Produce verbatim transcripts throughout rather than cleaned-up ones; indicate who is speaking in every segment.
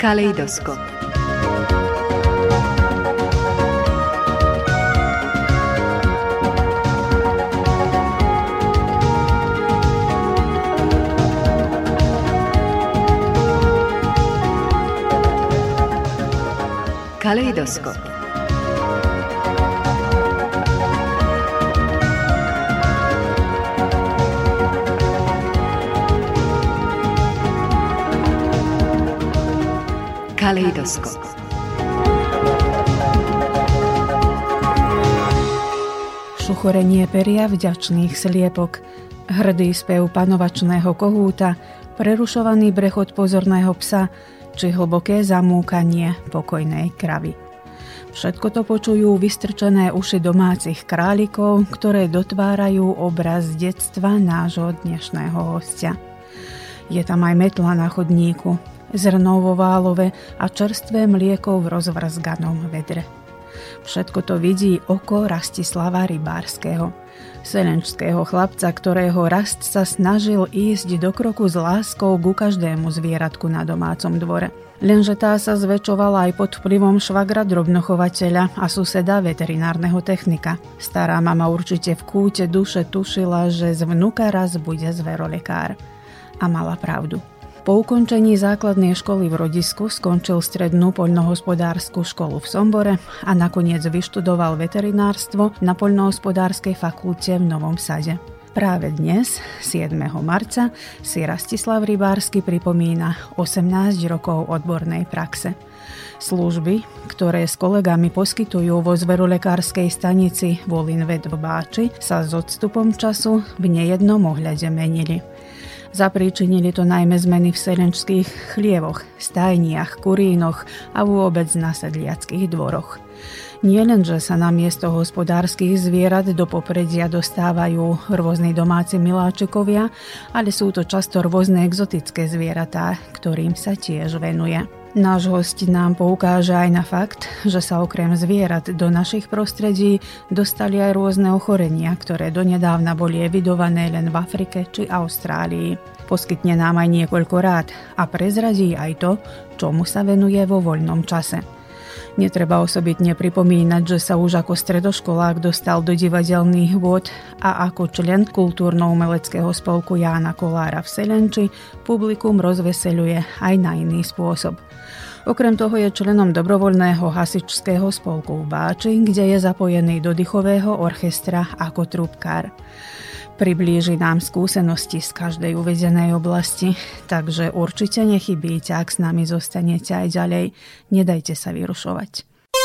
Speaker 1: Kaleidoskop. Kaleidoskop. Kaleidoskop. Šuchorenie peria vďačných sliepok, hrdý spev panovačného kohúta, prerušovaný brechod pozorného psa či hlboké zamúkanie pokojnej kravy. Všetko to počujú vystrčené uši domácich králikov, ktoré dotvárajú obraz detstva nášho dnešného hostia. Je tam aj metla na chodníku, zrno vo válove a čerstvé mlieko v rozvrzganom vedre. Všetko to vidí oko Rastislava Rybárskeho, selenčského chlapca, ktorého Rast sa snažil ísť do kroku s láskou ku každému zvieratku na domácom dvore. Lenže tá sa zväčšovala aj pod vplyvom švagra drobnochovateľa a suseda veterinárneho technika. Stará mama určite v kúte duše tušila, že z vnuka raz bude zverolekár. A mala pravdu. Po ukončení základnej školy v rodisku skončil strednú poľnohospodársku školu v Sombore a nakoniec vyštudoval veterinárstvo na poľnohospodárskej fakulte v Novom Sade. Práve dnes, siedmeho marca, si Rastislav Rybársky pripomína osemnásť rokov odbornej praxe. Služby, ktoré s kolegami poskytujú vo zverolekárskej stanici Volinvet v Báči, sa s odstupom času v nejednom ohľade menili. Zapríčinili to najmä zmeny v selenčských chlievoch, stajniach, kurínoch a vôbec na sedliackých dvoroch. Nie len, že sa na miesto hospodárskych zvierat do popredia dostávajú rôzni domáci miláčikovia, ale sú to často rôzne exotické zvieratá, ktorým sa tiež venuje. Náš host nám poukáže aj na fakt, že sa okrem zvierat do našich prostredí dostali aj rôzne ochorenia, ktoré donedávna boli evidované len v Afrike či Austrálii. Poskytne nám aj niekoľko rád a prezradí aj to, čomu sa venuje vo voľnom čase. Netreba osobitne pripomínať, že sa už ako stredoškolák dostal do divadelných vôd a ako člen kultúrno-umeleckého spolku Jána Kolára v Selenči publikum rozveseľuje aj na iný spôsob. Okrem toho je členom dobrovoľného hasičského spolku v Báči, kde je zapojený do dychového orchestra ako trúbkár. Priblíži nám skúsenosti z každej uvedenej oblasti, takže určite nechybíte, ak s nami zostanete aj ďalej. Nedajte sa vyrušovať.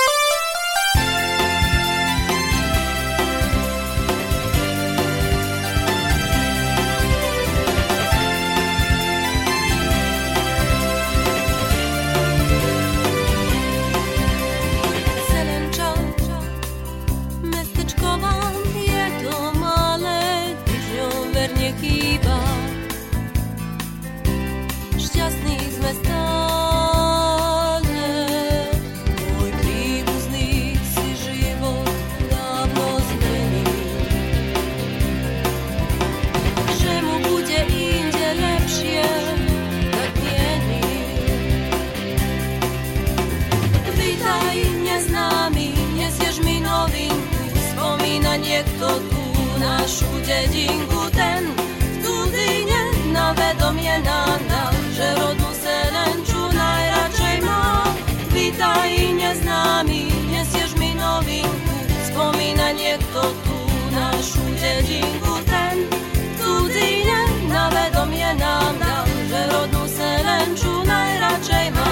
Speaker 2: Niekto tú našu dedinku, ten v cudzine na vedomie nám dal, že rodnú Selenču najradšej má. Vítaj neznámy, nesieš mi novinku, spomína niekto tú našu dedinku, ten v cudzine na vedomie nám dal, že rodnú Selenču najradšej má.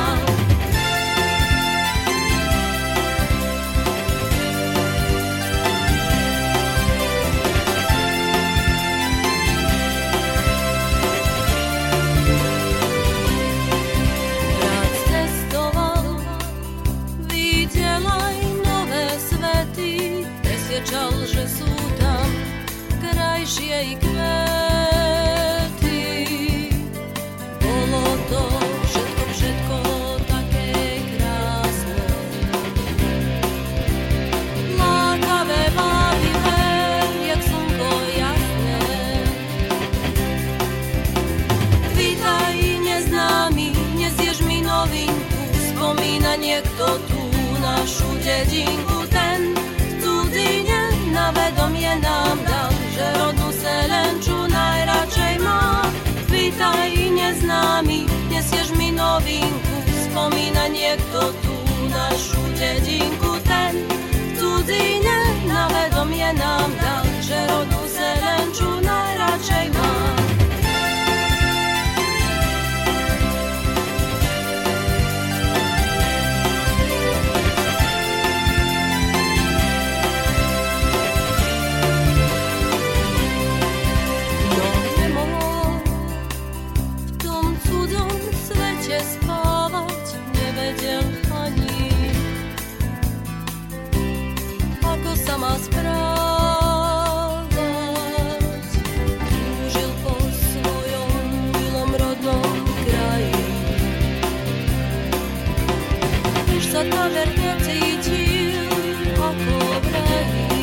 Speaker 2: Čal, že sú tam krajšie i kvety. Bolo to všetko, všetko také krásne. Lákavé, vábivé, jak slnko jasné. Vítaj neznámy, nesieš mi novinku, dedinku ten v cudzine na vedomie nám dal, že rodnú Selenču najradšej má. Vítaj neznámy, nesieš mi novinku, spomína niekto tú našu dedinku ten v cudzine na vedomie nám dal, že rodnú Selenču najradšej má. Sama správať, túžil po svojom milom rodnom kraji. Už sa takmer necítil ako v raji.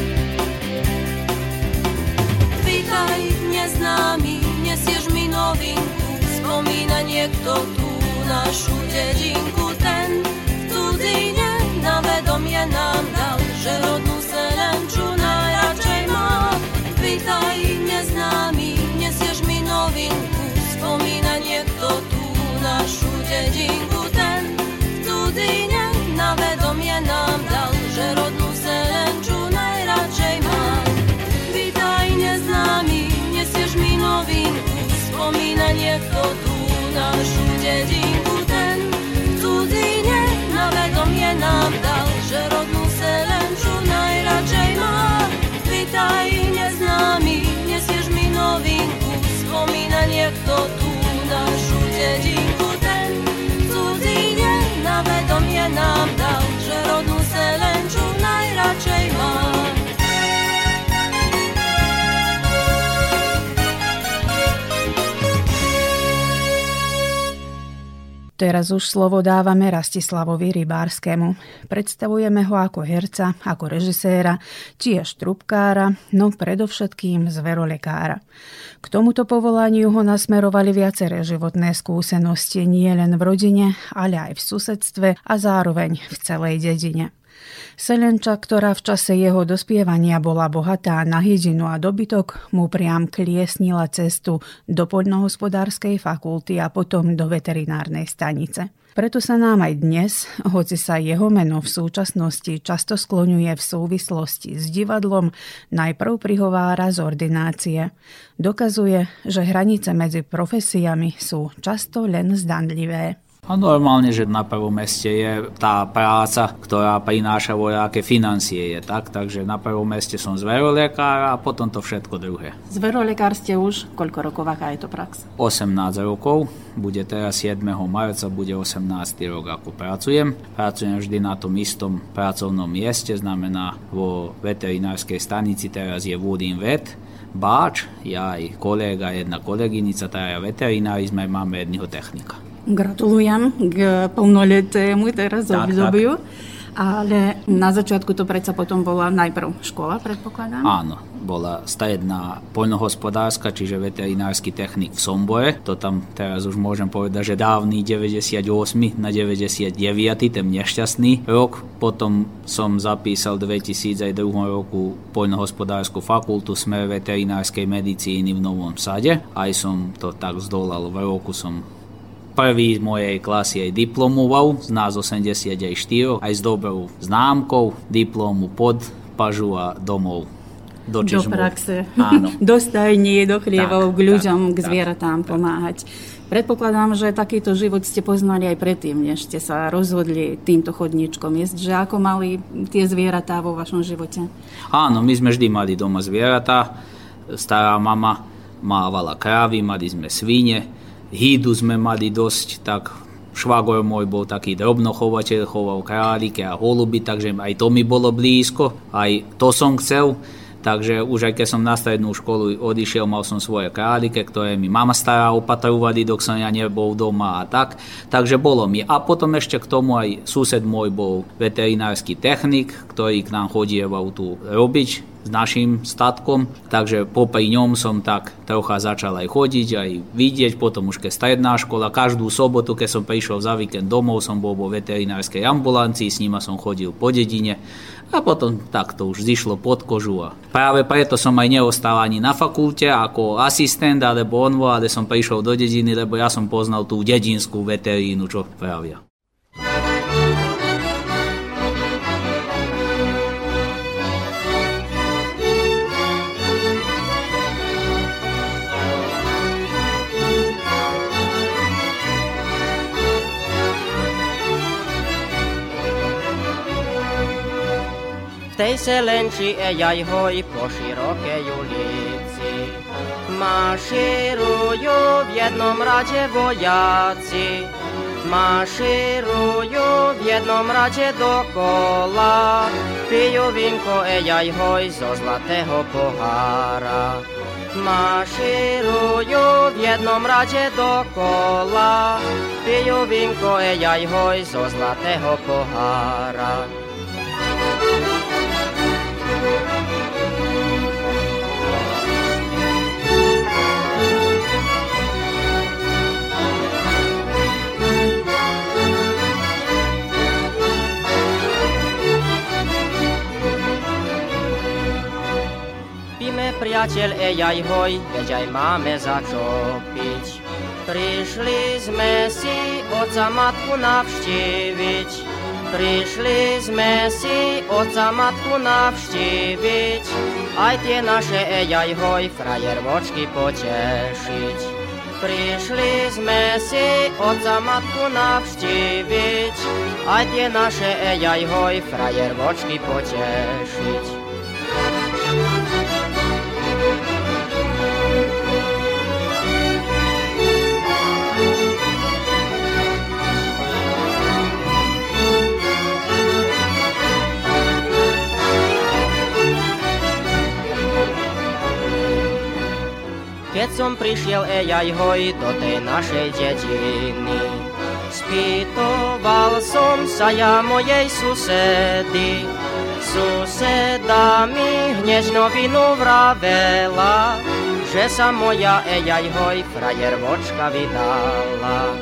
Speaker 2: Vítaj neznámy, nesieš mi novinku, spomína niekto tú našu dedinku ten v cudzine na vedomie nám dal, že rodnú Selenču najradšej má. Vítaj neznámy, nesieš mi novinku, spomína niekto tú našu dedinku ten v cudzine na vedomie nám dal, že rodnú Selenču najradšej má. Vítaj neznámy, nesieš mi novinku, spomína niekto tú našu dedinku ten v cudzine na vedomie nám dal, že rodnú Selenču najradšej má. Vítaj neznámy, nesieš mi novinku, spomína niekto tú našu dedinku ten v cudzine na vedomie nám dal, že rodnú Selenču najradšej má.
Speaker 1: Teraz už slovo dávame Rastislavovi Rybárskému. Predstavujeme ho ako herca, ako režiséra, tiež trubkára, no predovšetkým zverolekára. K tomuto povolaniu ho nasmerovali viaceré životné skúsenosti nie len v rodine, ale aj v susedstve a zároveň v celej dedine. Selenča, ktorá v čase jeho dospievania bola bohatá na hydinu a dobytok, mu priam kliesnila cestu do poľnohospodárskej fakulty a potom do veterinárnej stanice. Preto sa nám aj dnes, hoci sa jeho meno v súčasnosti často skloňuje v súvislosti s divadlom, najprv prihovára z ordinácie. Dokazuje, že hranice medzi profesiami sú často len zdanlivé.
Speaker 3: A normálne, že na prvom meste je tá práca, ktorá prináša voľaké financie, je tak, takže na prvom meste som zverolekár a potom to všetko druhé.
Speaker 1: Zverolekár ste už koľko rokov, aká je to prax?
Speaker 3: osemnásť rokov, bude teraz siedmeho marca, bude osemnásty rok, ako pracujem. Pracujem vždy na tom istom pracovnom mieste, znamená vo veterinárskej stanici, teraz je Vúdin vet, Báč, ja aj kolega, jedna koleginica, teda veterinári sme, máme jedného technika.
Speaker 1: Gratulujem k plnoletému teraz
Speaker 3: tak,
Speaker 1: obdobiu,
Speaker 3: tak.
Speaker 1: Ale na začiatku to predsa potom bola najprv škola, predpokladám?
Speaker 3: Áno, bola stredná poľnohospodárska, čiže veterinársky technik v Sombore. To tam teraz už môžem povedať, že dávny deväťdesiatosem na deväťdesiatdeväť, ten nešťastný rok. Potom som zapísal v dvetisícdva roku poľnohospodársku fakultu smer veterinárskej medicíny v Novom Sade. Aj som to tak zdolal, v roku som prvý z mojej klasy aj diplomoval, z nás osemdesiatštyri, aj s dobrou známkou, diplomu pod pažu a domov. Do,
Speaker 1: do praxe,
Speaker 3: áno.
Speaker 1: Do stajní, do chlievov,
Speaker 3: tak,
Speaker 1: k ľuďom,
Speaker 3: tak,
Speaker 1: k zvieratám tak, pomáhať. Predpokladám, že takýto život ste poznali aj predtým, než ste sa rozhodli týmto chodníčkom ísť, že ako mali tie zvieratá vo vašom živote?
Speaker 3: Áno, my sme vždy mali doma zvieratá. Stará mama mávala krávy, mali sme svine, hýdu sme mali dosť, tak švagor môj bol taký drobnochovateľ, choval králike a holuby, takže aj to mi bolo blízko, aj to som chcel. Takže už aj keď som na strednú školu odišiel, mal som svoje králike, ktoré mi mama stará opatrovali, dok som ja nebol doma a tak. Takže bolo mi. A potom ešte k tomu aj sused môj bol veterinársky technik, ktorý k nám chodieval tu robiť s našim statkom, takže popri ňom som tak trocha začal aj chodiť, aj vidieť, potom už keď stredná škola, každú sobotu, keď som prišiel za víkend domov, som bol vo veterinárskej ambulancii, s nima som chodil po dedine a potom tak to už zišlo pod kožu a práve preto som aj neostal ani na fakulte ako asistent alebo onvo, ale som prišiel do dediny, lebo ja som poznal tú dedinskú veterínu, čo pravia.
Speaker 4: V tej selenči ejaj hoj po širokej ulici. Maširujú v jednom rade vojaci, maširujú v jednom rade dokola, pijú vínko ejaj hoj zo zlatého pohára. Maširujú v jednom rade dokola, pijú vínko ejaj hoj zo zlatého pohára. Priateľ, ejaj hoj, veď aj máme za čo piť. Prišli sme si oca matku navštíviť. Prišli sme si oca matku navštíviť. Aj tie naše, ejaj hoj, frajervočky potešiť. Prišli sme si oca matku navštíviť. Aj tie naše, ejaj hoj, frajervočky potešiť. Keď som prišiel, ejaj hoj, do tej našej dediny, spýtoval som sa ja mojej susedy. Suseda mi hneď novinu vravela, že sa moja, ejaj hoj, frajervočka vydala.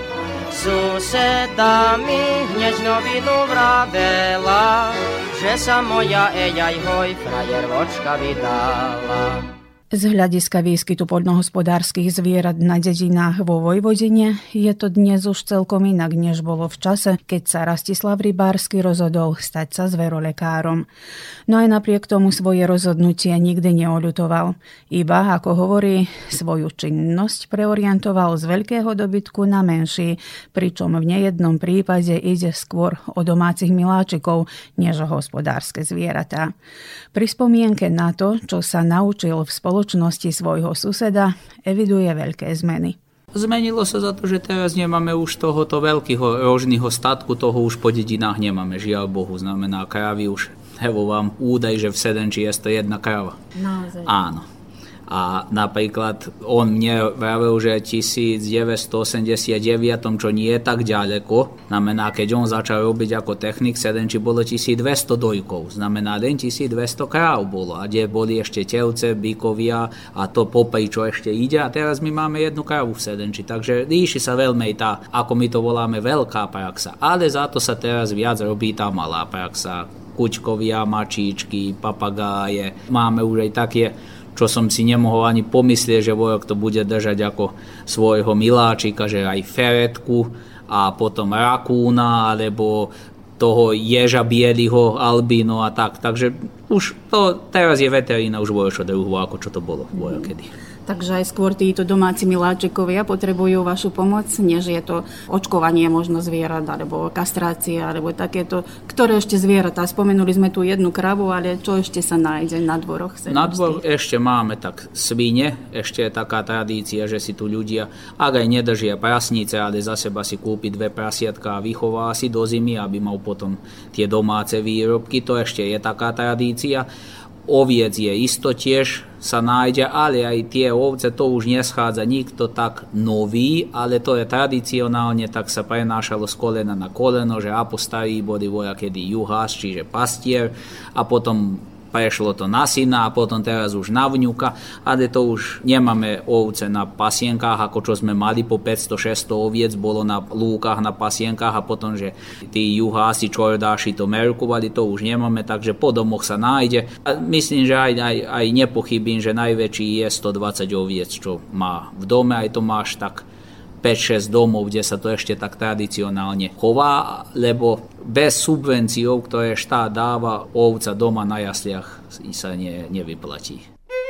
Speaker 4: Suseda mi hneď novinu vravela, že sa moja, ejaj hoj, frajervočka vydala.
Speaker 1: Z hľadiska výskytu poľnohospodárskych zvierat na dedinách vo Vojvodine je to dnes už celkom inak, než bolo v čase, keď sa Rastislav Rybársky rozhodol stať sa zverolekárom. No aj napriek tomu svoje rozhodnutie nikdy neoľutoval. Iba, ako hovorí, svoju činnosť preorientoval z veľkého dobytku na menší, pričom v nejednom prípade ide skôr o domácich miláčikov, než o hospodárske zvieratá. Pri spomienke na to, čo sa naučil v spoločnosti spoločnosti svojho suseda, eviduje veľké zmeny.
Speaker 3: Zmenilo sa za to, že teraz nemáme už tohoto veľkého rožného statku, toho už po dedinách nemáme, žiaľ Bohu, znamená kravy už, hevo vám údaj, že v Sedenči je to jedna krava.
Speaker 1: Naozaj.
Speaker 3: Áno. A napríklad on mne vravil, že devätnásťstoosemdesiatdeväť, čo nie je tak ďaleko, znamená, keď on začal robiť ako technik, Sedenči bolo tisícdvesto dojkov, znamená, len tisícdvesto kráv bolo, a kde boli ešte telce, bykovia a to popri, čo ešte ide, a teraz my máme jednu krávu v Sedenči, takže líši sa veľmi tá, ako my to voláme, veľká praxa, ale za to sa teraz viac robí tá malá praxa, kučkovia, mačíčky, papagáje, máme už aj také, čo som si nemohol ani pomyslieť, že vojak to bude držať ako svojho miláčika, že aj feretku a potom rakúna, alebo toho ježa bieliho, albíno a tak. Takže už to teraz je veterína už vojšo druhu, ako čo to bolo vojak kedy.
Speaker 5: Takže aj skôr títo domáci miláčikovia potrebujú vašu pomoc, než je to očkovanie možno zvierat, alebo kastrácia, alebo takéto. Ktoré ešte zvieratá? Spomenuli sme tu jednu kravu, ale čo ešte sa nájde na dvoroch?
Speaker 3: Na dvor ešte máme tak svine, ešte je taká tradícia, že si tu ľudia, ak aj nedržia prasnice, ale za seba si kúpi dve prasiatka a vychová si do zimy, aby mal potom tie domáce výrobky, to ešte je taká tradícia. Oviec je isto tiež sa nájde, ale aj tie ovce, to už neschádza nikto tak nový, ale to je tradicionálne, tak sa prenášalo z kolena na koleno, že apostarí boli vojakedy juhás, čiže pastier, a potom prešlo to na syna a potom teraz už na vňuka, ale to už nemáme ovce na pasienkách, ako čo sme mali po päťsto šesťsto oviec, bolo na lúkach, na pasienkách a potom, že tí juhási, čordáši to merkovali, to už nemáme, takže po domoch sa nájde. A myslím, že aj, aj, aj nepochybím, že najväčší je stodvadsať oviec, čo má v dome, aj to máš tak päť šesť domov, kde sa to ešte tak tradicionálne chová, lebo bez subvenciou, ktoré štát dáva, ovca doma na jasliach sa ne, nevyplatí.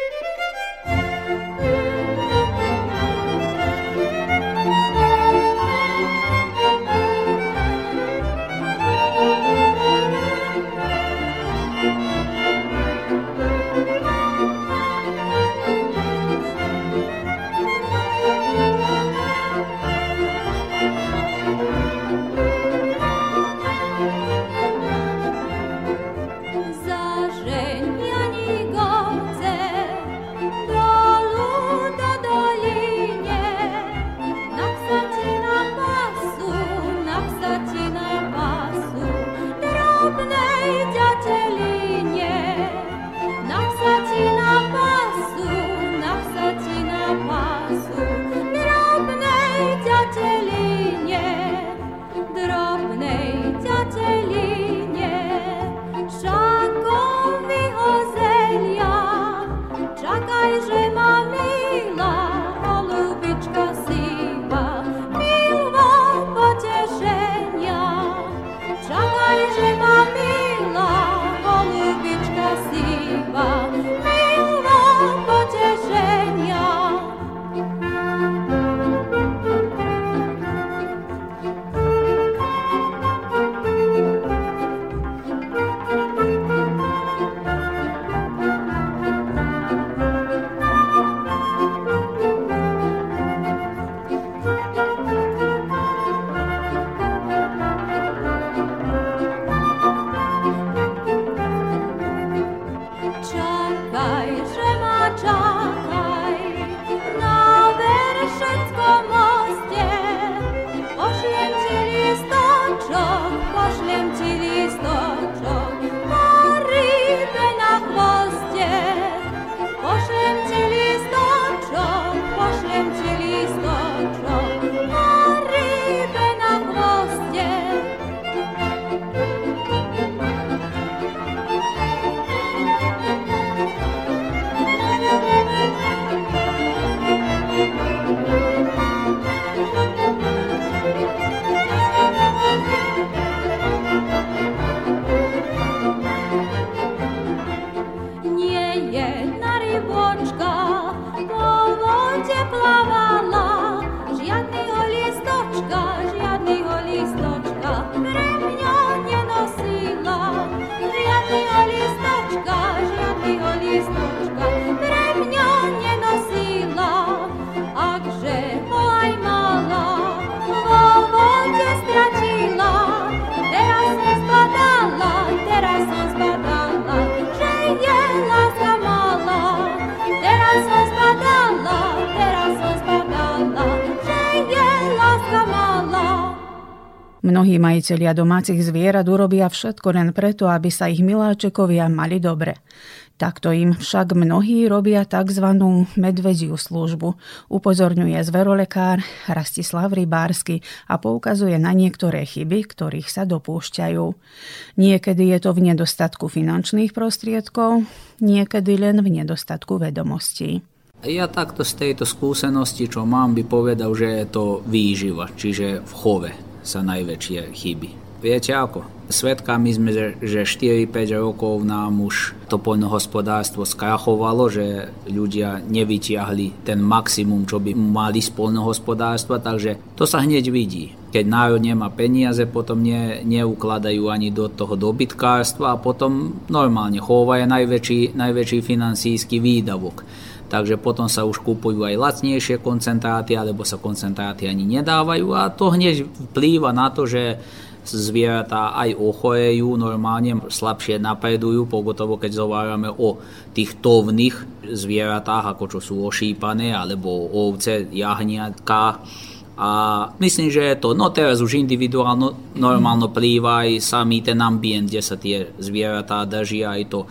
Speaker 1: Mnohí majitelia domácich zvierat urobia všetko len preto, aby sa ich miláčekovia mali dobre. Takto im však mnohí robia tzv. Medvediu službu, upozorňuje zverolekár Rastislav Rybársky a poukazuje na niektoré chyby, ktorých sa dopúšťajú. Niekedy je to v nedostatku finančných prostriedkov, niekedy len v nedostatku vedomostí.
Speaker 3: Ja takto z tejto skúsenosti, čo mám, by povedal, že je to výživa, čiže v chove sa najväčšie chyby. Viete ako? Svedkami sme, že štyri päť rokov nám už to poľnohospodárstvo skrachovalo, že ľudia nevytiahli ten maximum, čo by mali z poľnohospodárstva, takže to sa hneď vidí. Keď národ nemá peniaze, potom ne, neukladajú ani do toho dobytkárstva a potom normálne chova je najväčší, najväčší finansijský výdavok. Takže potom sa už kupujú aj lacnejšie koncentráty, alebo sa koncentráty ani nedávajú a to hneď vplýva na to, že zvieratá aj ochorejú, normálne slabšie napredujú, pogotovo keď zhovárame o tých tovných zvieratách, ako čo sú ošípané, alebo ovce, jahniatka. A myslím, že je to, no teraz už individuálno, normálno plýva aj samý ten ambient, kde sa tie zvieratá držia, aj to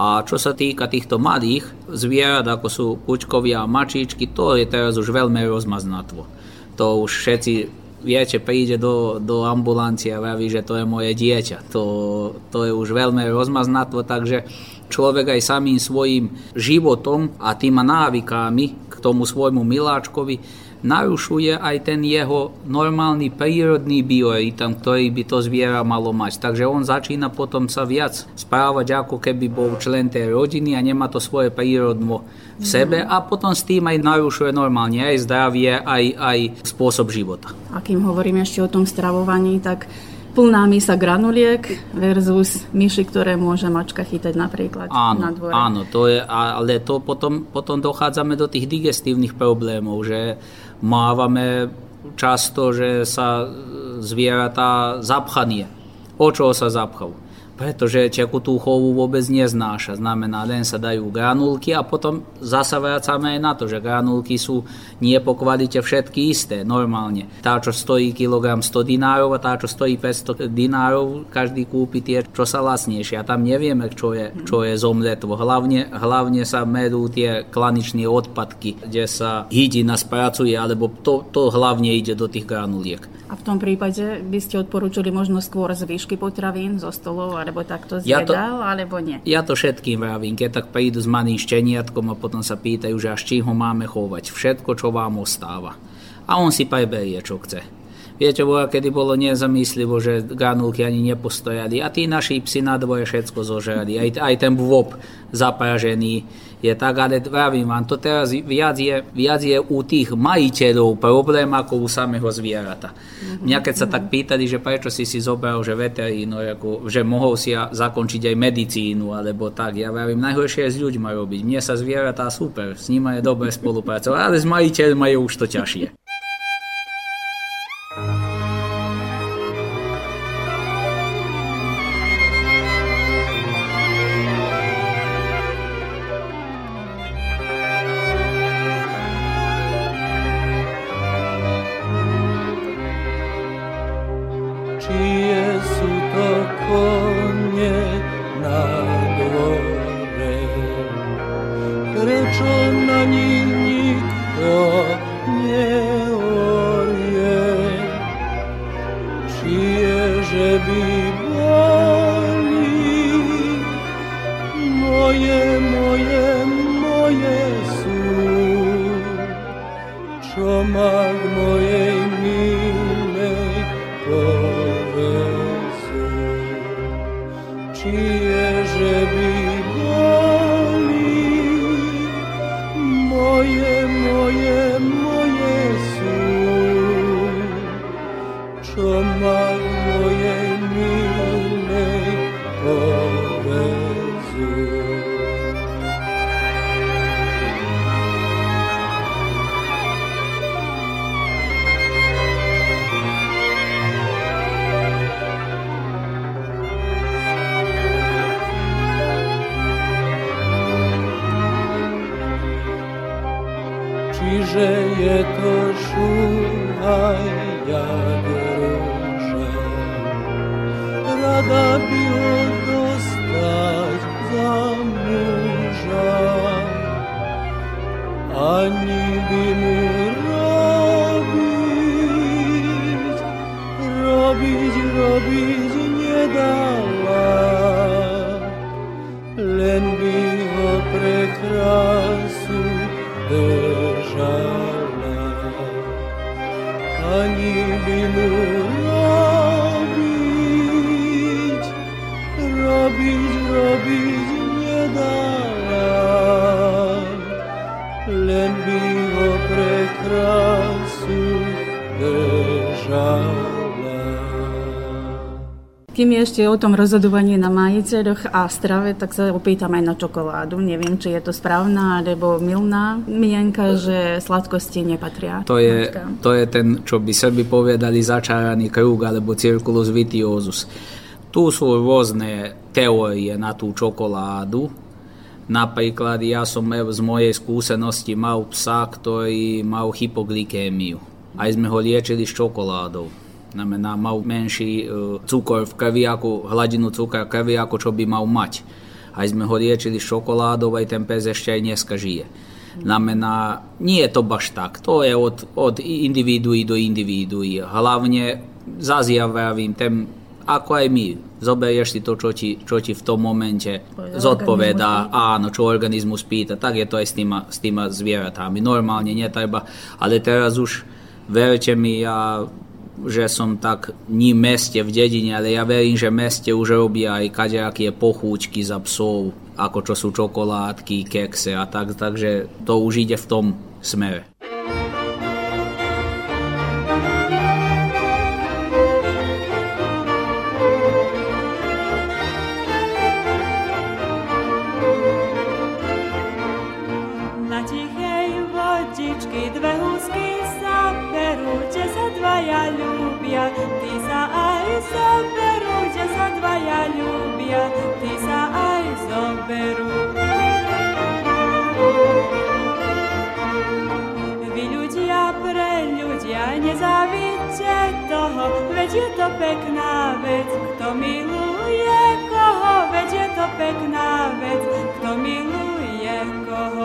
Speaker 3: A čo sa týka týchto malých zvierat, ako sú kučkovia a mačičky, to je teraz už veľmi rozmaznatvo. To už všetci, viete, príde do, do ambulancie a vraví, že to je moje dieťa. To, to je už veľmi rozmaznatvo, takže človek aj samým svojím životom a týma návykami k tomu svojmu miláčkovi narušuje aj ten jeho normálny prírodný biorytm, ktorý by to zviera malo mať. Takže on začína potom sa viac správať, ako keby bol člen tej rodiny a nemá to svoje prírodno v sebe a potom s tým aj narušuje normálne aj zdravie, aj, aj spôsob života. A
Speaker 5: kým hovorím ešte o tom stravovaní, tak plná misa granuliek versus myši, ktoré môže mačka chytať napríklad
Speaker 3: áno,
Speaker 5: na dvore.
Speaker 3: Áno, to je, ale to potom, potom dochádzame do tých digestívnych problémov, že mávame často, že sa zvieratá zapchanie. O čo sa zapchajú? Pretože tekutú chovu vôbec neznáša. Znamená, len sa dajú granulky a potom zasa vracame aj na to, že granulky sú nie po kvalite všetky isté, normálne. Tá, čo stojí kilogram sto dinárov a tá, čo stojí päťsto dinárov, každý kúpi tie, čo sa lacnejšie. A tam nevieme, čo je, čo je zomletvo. Hlavne, hlavne sa merú tie klaničné odpadky, kde sa hydina spracuje, alebo to, to hlavne ide do tých granuliek.
Speaker 5: A v tom prípade by ste odporúčili možno skôr zvyšky potravín zo stolov, alebo takto
Speaker 3: ja
Speaker 5: zjedal, to, alebo nie?
Speaker 3: Ja to všetkým vravím, keď tak prídu s malým šteniatkom a potom sa pýtajú, že až čím ho máme chovať. Všetko, čo vám ostáva. A on si preberie, čo chce. Viete, bola, kedy bolo nezamyslivo, že granulky ani nepostojali a tí naši psi na dvoje všetko zožrali. Aj, aj ten bôb zapražený je tak, ale vravím vám, to teraz viac je, viac je u tých majiteľov problém ako u samého zvierata. Mm-hmm. Mňa keď sa tak pýtali, že prečo si si zobral, že veterínu, ako, že mohol si zakončiť aj medicínu, alebo tak, ja vravím, najhoršie je s ľuďmi robiť. Mne sa zvieratá super, s nimi je dobre spolupracovať, ale s majiteľmi je už to ťažšie.
Speaker 6: Čiže je to šúhaj jak róža, rada by ho dostať za muža, ani by mu robiť, robiť, robiť nedala, len by ho pre krásu držala, ani by mu robiť, robiť, robiť nedala, len by ho pre krásu držala.
Speaker 5: Kým je ešte o tom rozhodovaní na majiteľoch a strave, tak sa opýtam aj na čokoládu. Neviem, či je to správna alebo mylná mienka, že sladkosti nepatria.
Speaker 3: To je, to je ten, čo by Srbi povedali, začáraný kruh alebo circulus vitiosus. Tu sú rôzne teórie na tú čokoládu. Napríklad ja som z mojej skúsenosti mal psa, ktorý mal hypoglykémiu. Aj sme ho liečili s čokoládou. Znamená, mal menší cukor v krvi, ako hladinu cukra v krvi, ako čo by mal mať. aj sme ho liečili s čokoládou, aj ten pes ešte aj dneska žije. Znamená, nie je to baš tak, to je od, od individuí do individuí. Hlavne zazjavím, ten, ako aj my, zoberieš si to, čo ti, čo ti v tom momente zodpovedá, áno, čo organizmus pýta, tak je to aj s týma, s týma zvieratami. Normálne netreba, ale teraz už, verte mi, ja, že som tak nie v meste, v dedine, ale ja verím, že v meste už robia aj kadejaké pochúčky za psov, ako čo sú čokoládky, kekse a tak, takže to už ide v tom smere.
Speaker 7: Na tichej vodičky dve husky sa berú, že sa dvaja ľúbia, ty sa aj zoberú, že sa dvaja ľúbia, ty sa aj zoberú. Vy ľudia pre ľudia nezávidte toho, veď je to pekná vec, kto miluje koho, veď je to pekná vec, kto miluje koho.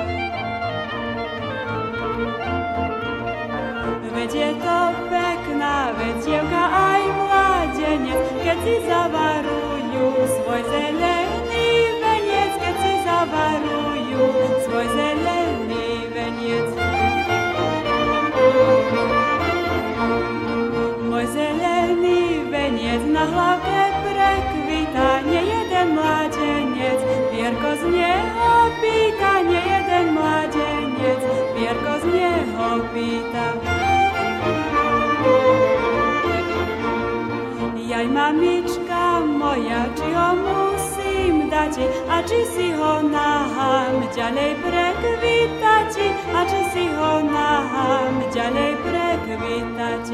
Speaker 7: Veď je to pekná vec, dievka aj mládenec, keď si zavarujú svoj zelený veniec, keď si zavarujú svoj zelený veniec. Môj zelený veniec na hlavke prekvita, nie jeden mládenec, Vierko z neho pýta, nie jeden mládenec, Vierko z neho pýta. Jaj, mamička moja, či ho musím dať, a či si ho nahám ďalej prekvitať, a či si ho nahám ďalej prekvitať.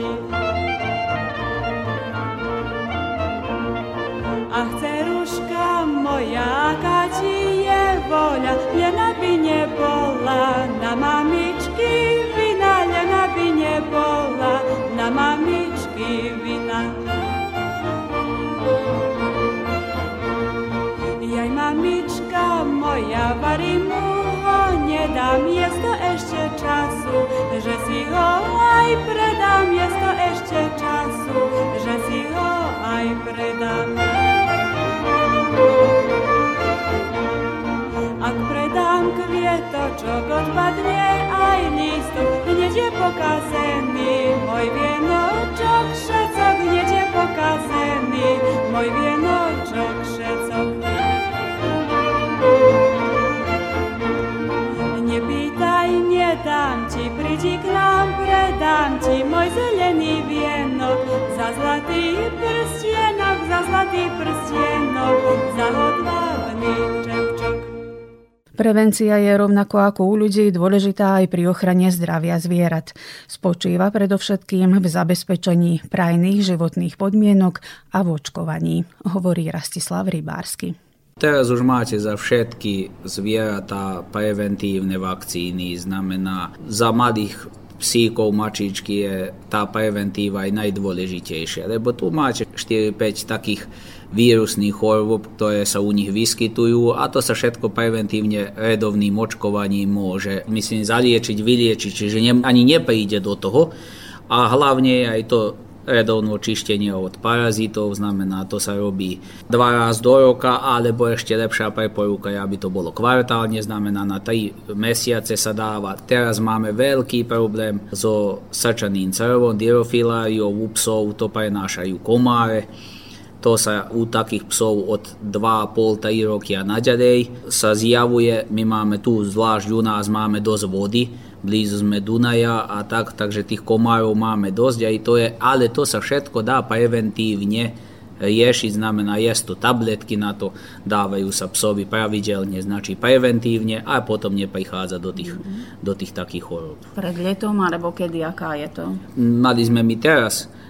Speaker 7: Ach, ceruška moja, aká ti je voľa, len aby nebola na mamičky vina, len aby nebola na mamičky vina. Jaj, mamička moja, varím mu ho, nedám, je to ešte času, že si ho aj predám, je to ešte času, že si ho aj predám. Ak predám kvietočok, odpadne aj lístok, hneď je pokazený môj vienočok šecok, hneď je pokazený môj vienočok šecok. Nepýtaj, nedám ti, prídi k nám, predám ti môj zelený vienok, za zlatý prstienok, za zlatý prstienok, za hodvábny čepčok.
Speaker 1: Prevencia je rovnako ako u ľudí dôležitá aj pri ochrane zdravia zvierat. Spočíva predovšetkým v zabezpečení prajných životných podmienok a v očkovaní, hovorí Rastislav Rybársky.
Speaker 3: Teraz už máte za všetky zvieratá preventívne vakcíny, znamená za malých psíkov, mačičky je tá preventíva aj najdôležitejšia, lebo tu máte štyri päť takých vírusných chorôb, ktoré sa u nich vyskytujú a to sa všetko preventívne redovným očkovaním môže, myslím, zaliečiť, vyliečiť, čiže ne, ani nepríde do toho a hlavne je aj to redovné čištenie od parazitov, znamená, to sa robí dva raz do roka, alebo ešte lepšia preporuka je, aby to bolo kvartálne, znamená na tri mesiace sa dáva. Teraz máme veľký problém so srčaným crvom, dirofiláriou, u psov to prenášajú komáre. To sa u takých psov od dva a pol tri roky a naďalej sa zjavuje. My máme tu, zvlášť u nás, máme dosť vody, blízu sme Dunaja a tak, takže tých komárov máme dosť, aj to je, ale to sa všetko dá preventívne riešiť, znamená, jesť to tabletky na to, dávajú sa psovi pravidelne, značí preventívne a potom neprichádza do tých, mm-hmm. do tých takých chorób.
Speaker 5: Pred letom alebo kedy, aká je to?
Speaker 3: Mali sme my teraz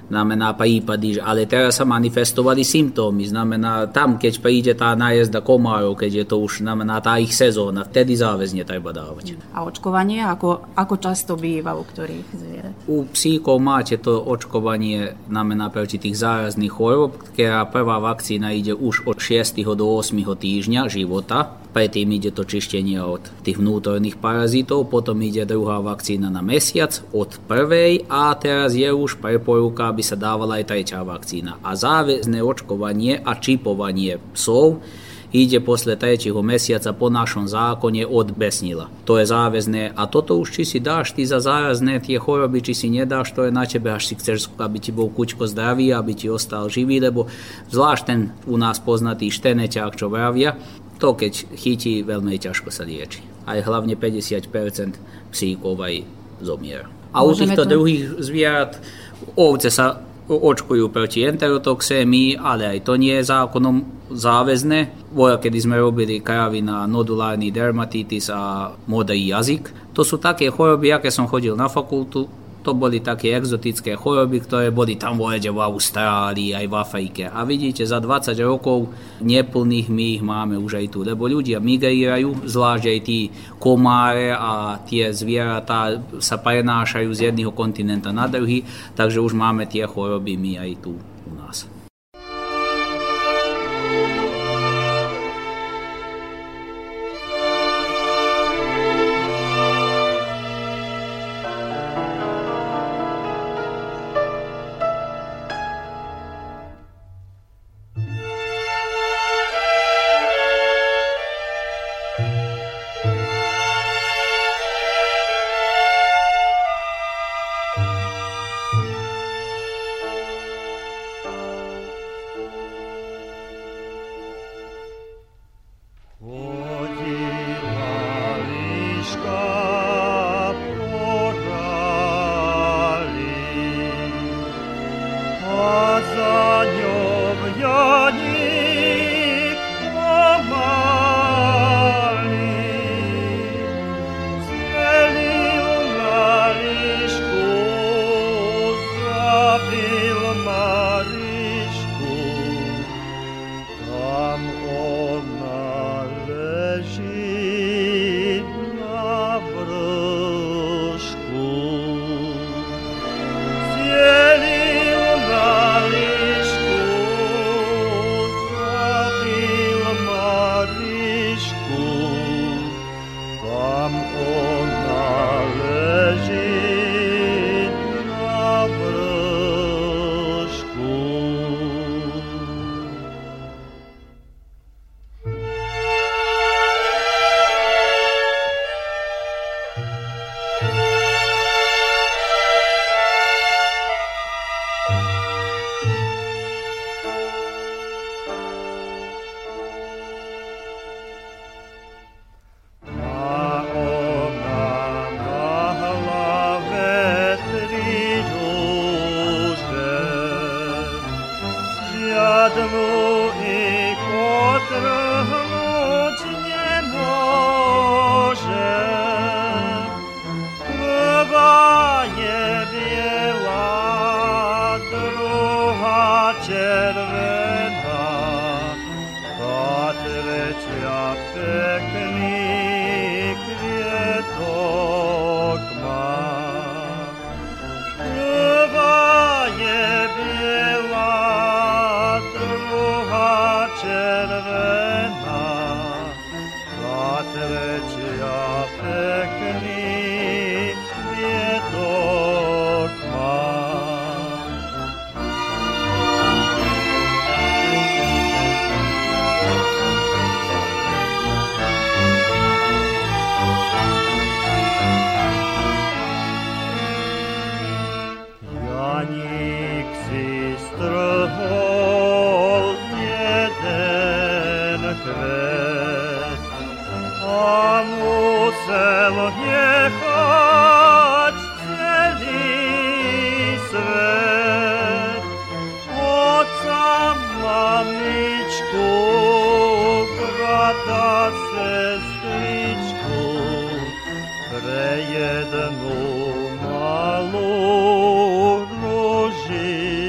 Speaker 3: znamená prípady, ale teraz sa manifestovali symptómy, znamená tam, keď príde tá nájezda komárov, keď je to už, znamená tá ich sezóna, vtedy záväzne treba dávať.
Speaker 5: A očkovanie, ako, ako často býva u ktorých zvierat?
Speaker 3: U psíkov máte to očkovanie, znamená proti tých zárazných chorób, ktorá prvá vakcína ide už od šiesteho do ôsmeho týždňa života. Predtým ide to čištenie od tých vnútorných parazitov, potom ide druhá vakcína na mesiac od prvej a teraz je už preporuka, aby sa dávala aj tretia vakcína. A záväzné očkovanie a čipovanie psov ide posle tretieho mesiaca po našom zákone od besnila. To je záväzné a toto už či si dáš ty za zárazné tie choroby, či si nedáš, to je na tebe, až si chceš, aby ti bol kučko zdravý, aby ti ostal živý, lebo zvlášť ten u nás poznatý šteneťák, čo vravia, to keď chytí, veľmi ťažko sa lieči. Aj hlavne päťdesiat percent psíkov aj zomiera. A u týchto to... druhých zvierat ovce sa očkujú proti enterotoxémii, ale aj to nie je zákonom záväzné. Voľa, kedy sme robili kravy na nodulárny dermatitis a modrý jazyk. To sú také choroby, aké som chodil na fakultu. To boli také exotické choroby, ktoré boli tam v Austrálii, aj v Afrike. A vidíte, za dvadsať rokov neplných my ich máme už aj tu, lebo ľudia migrírajú, zvlášť aj tí komáre a tie zvieratá sa prenášajú z jedného kontinenta na druhý, takže už máme tie choroby my aj tu u nás.
Speaker 6: Pre jednu malú ružičku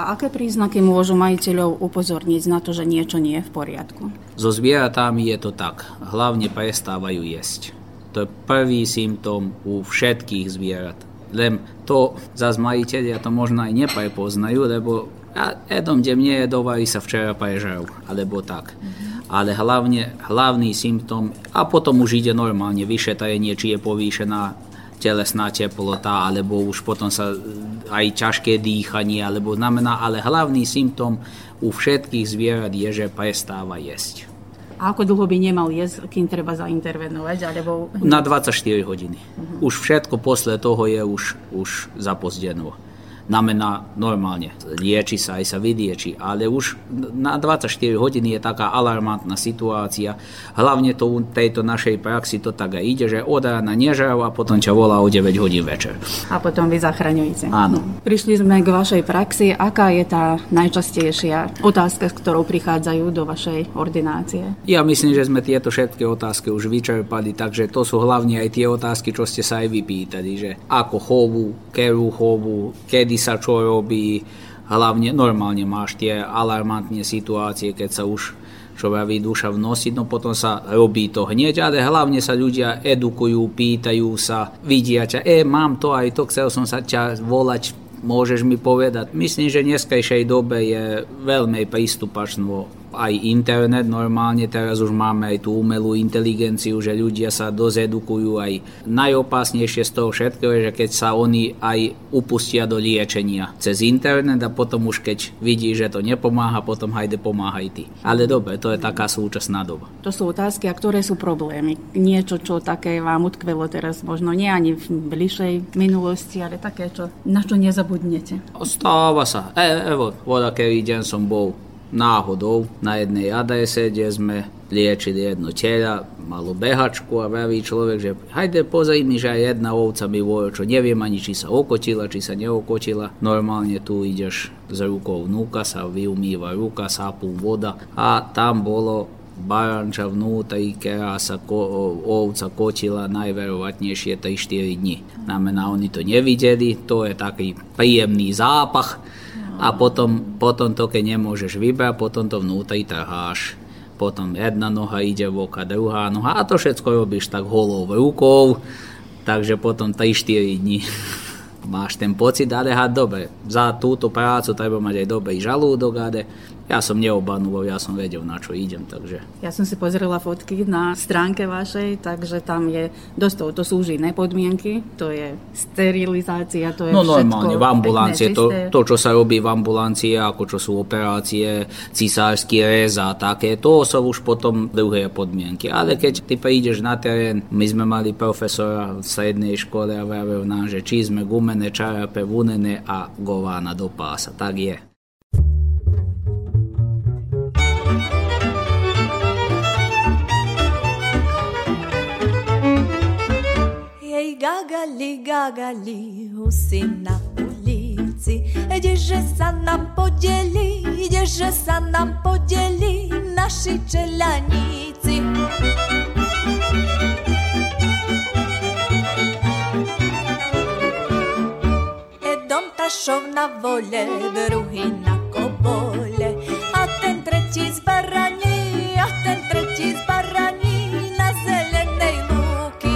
Speaker 5: A aké príznaky môžu majiteľov upozorniť na to, že niečo nie je v poriadku?
Speaker 3: So zvieratami je to tak. Hlavne prestávajú jesť. To je prvý symptóm u všetkých zvierat. Len to zase majiteľia to možno aj neprepoznajú, lebo ja jedom, kde mne jedovarí sa včera prežral, alebo tak. Mm-hmm. Ale hlavne, hlavný symptóm, a potom už ide normálne vyšetrenie, či je povýšená telesná teplota, alebo už potom sa aj ťažké dýchanie, alebo znamená, ale hlavný symptóm u všetkých zvierat je, že prestáva jesť.
Speaker 5: A ako dlho by nemal jesť, kým treba zaintervenovať? Alebo...
Speaker 3: Na dvadsaťštyri hodiny. Uh-huh. Už všetko posle toho je už, už zapozdeno. Znamená normálne, lieči sa, aj sa vylieči, ale už na dvadsaťštyri hodiny je taká alarmantná situácia. Hlavne to u tejto našej praxi to tak aj ide, že od rána nežral a potom ťa volá o deväť hodín večer.
Speaker 5: A potom vy zachraňujete.
Speaker 3: Áno.
Speaker 5: Prišli sme k vašej praxi. Aká je tá najčastejšia otázka, s ktorou prichádzajú do vašej ordinácie?
Speaker 3: Ja myslím, že sme tieto všetky otázky už vyčerpali, takže to sú hlavne aj tie otázky, čo ste sa aj vypýtali, že ako chovu, kerú chovu, kedy sa čo robí, hlavne normálne máš tie alarmantné situácie, keď sa už čo vraví duša vnosiť, no potom sa robí to hneď, ale hlavne sa ľudia edukujú, pýtajú sa, vidia ťa, e, mám to aj to, chcel som sa ťa volať, môžeš mi povedať. Myslím, že v dneskajšej dobe je veľmi prístupačno aj internet, normálne teraz už máme aj tú umelú inteligenciu, že ľudia sa dosť edukujú. Aj najopasnejšie z toho všetkého je, že keď sa oni aj upustia do liečenia cez internet a potom už keď vidí, že to nepomáha, potom hajde pomáhaj ty. Ale dobre, to je taká súčasná doba.
Speaker 5: To sú otázky, a ktoré sú problémy? Niečo, čo také vám utkvelo teraz, možno nie ani v bližšej minulosti, ale také, čo, na čo nezabudnete?
Speaker 3: Stáva sa. E, evo, voľaký deň som bol náhodou na jednej adrese, kde sme liečili jedno tela, malo behačku a vraví človek, že hajde pozri mi, že aj jedna ovca mi vojo, čo neviem ani, či sa okotila, či sa neokotila. Normálne tu ideš s rukou vnúka, sa vyumýva ruka, sápu voda a tam bolo baranča vnútri, ktorá sa ko, ovca kotila najverovatnejšie tri štyri dni. Znamená, oni to nevideli, to je taký príjemný zápach. A potom, potom to, keď nemôžeš vybrať, potom to vnútri trháš. Potom jedna noha ide voka, druhá noha a to všetko robíš tak holou rukou, takže potom tri štyri dní máš ten pocit, ale ha, dobre, za túto prácu treba mať aj dobrý žalúdok, ale ja som neobanul, ja som vedel, na čo idem, takže...
Speaker 5: Ja som si pozrela fotky na stránke vašej, takže tam je dosť, to sú už iné podmienky, to je sterilizácia, to je
Speaker 3: no,
Speaker 5: všetko... No
Speaker 3: normálne, v ambulancii, to, to, čo sa robí v ambulancii, ako čo sú operácie, cisársky rez a také, to sú už potom druhé podmienky. Ale keď ty prídeš na terén, my sme mali profesora v strednej škole a vravel nám, že či sme gumené, čarape, vunené a gována do pása, tak je.
Speaker 8: Gagali, gagali, husy na ulici, kdeže sa nám podeli, kdeže sa nám podeli naši čeľaníci. Jedom tašov na vole, druhý na kobole, a ten tretí z baraní, a ten tretí z baraní na zelenej lúky.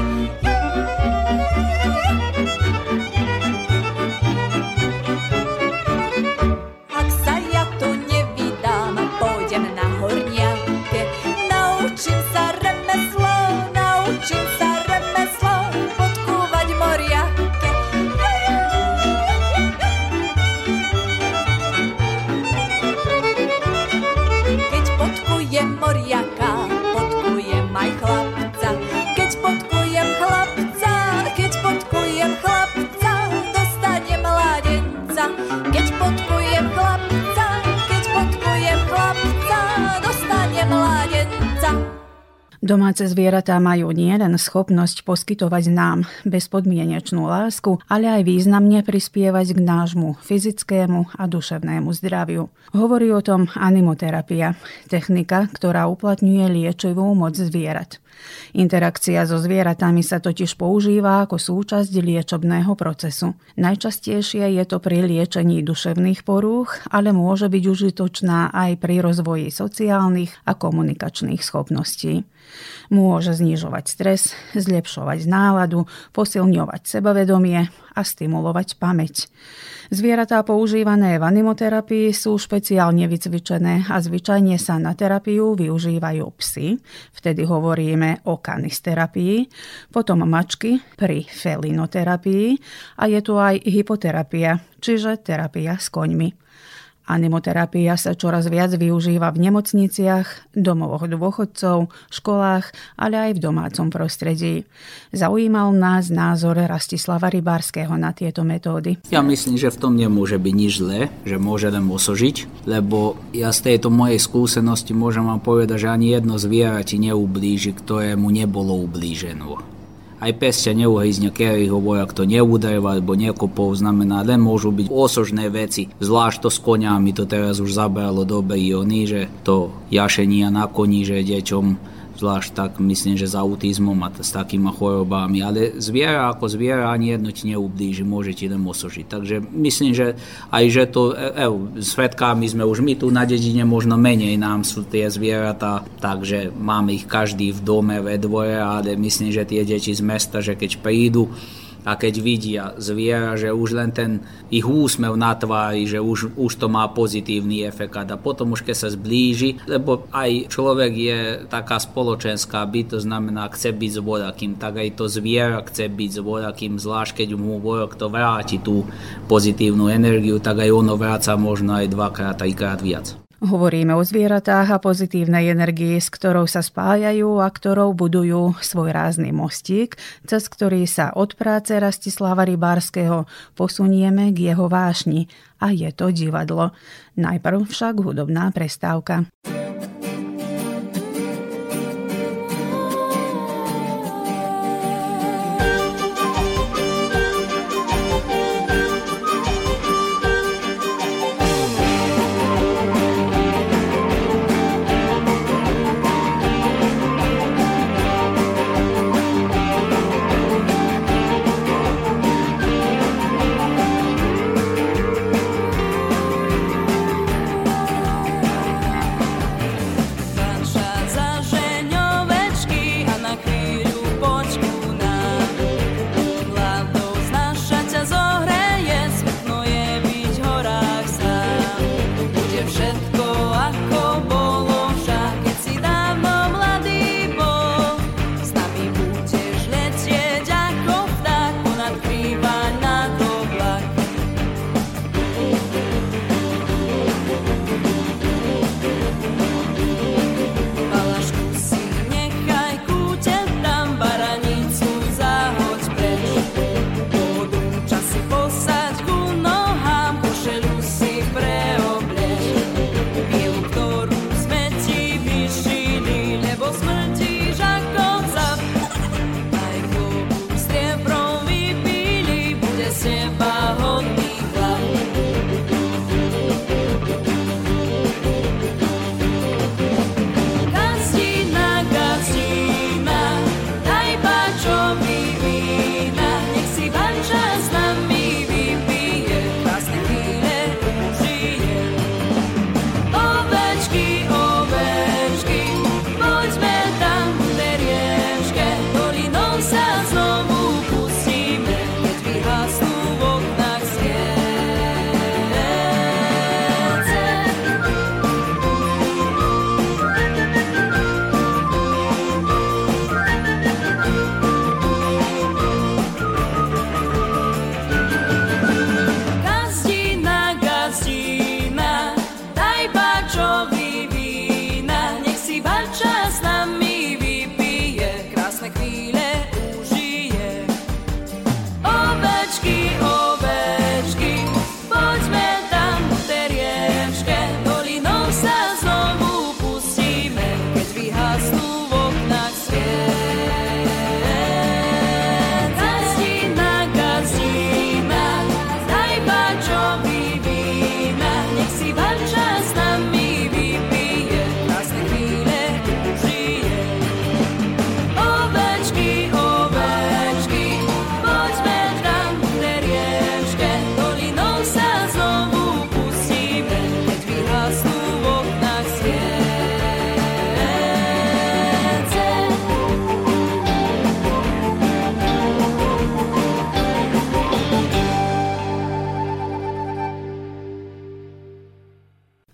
Speaker 1: Domáce zvieratá majú nielen schopnosť poskytovať nám bezpodmienečnú lásku, ale aj významne prispievať k nášmu fyzickému a duševnému zdraviu. Hovorí o tom animoterapia, technika, ktorá uplatňuje liečivú moc zvierat. Interakcia so zvieratami sa totiž používa ako súčasť liečebného procesu. Najčastejšie je to pri liečení duševných porúch, ale môže byť užitočná aj pri rozvoji sociálnych a komunikačných schopností. Môže znižovať stres, zlepšovať náladu, posilňovať sebavedomie a stimulovať pamäť. Zvieratá používané v animoterapii sú špeciálne vycvičené a zvyčajne sa na terapiu využívajú psy, vtedy hovoríme o kanisterapii, potom mačky pri felinoterapii a je tu aj hypoterapia, čiže terapia s koňmi. Animoterapia sa čoraz viac využíva v nemocniciach, domovoch dôchodcov, školách, ale aj v domácom prostredí. Zaujímal nás názor Rastislava Rybárskeho na tieto metódy.
Speaker 3: Ja myslím, že v tom nemôže byť nič zlé, že môže len osožiť, lebo ja z tejto mojej skúsenosti môžem vám povedať, že ani jedno zviera ti neublíži, ktorému nebolo ublíženo. Aj pes ťa neuhýzne, keď hovorí, ak to neudaril alebo nekopol, znamená, len môžu byť osožné veci. Zvlášť to s koniami, to teraz už zabralo dobe i oni, že to jašenia na koni, že deťom, zvlášť tak myslím, že s autizmom a s takými chorobami, ale zviera ako zviera ani jedno ti neublíži, môže ti len osožiť. Takže myslím, že aj že to, e, svetkami sme už my tu na dedine, možno menej nám sú tie zvieratá, takže máme ich každý v dome, ve dvore, ale myslím, že tie deti z mesta, že keď prídu a keď vidia zviera, že už len ten ich úsmev na tvári, že už, už to má pozitívny efekt a potom už keď sa zblíži, lebo aj človek je taká spoločenská bytosť, znamená chce byť s voľakým, tak aj to zviera chce byť s voľakým, zvlášť keď mu voľak to vráti tú pozitívnu energiu, tak aj ono vráca možno aj dvakrát, trikrát viac.
Speaker 1: Hovoríme o zvieratách a pozitívnej energii, s ktorou sa spájajú a ktorou budujú svoj rázny mostík, cez ktorý sa od práce Rastislava Rybárskeho posunieme k jeho vášni. A je to divadlo. Najprv však hudobná prestávka.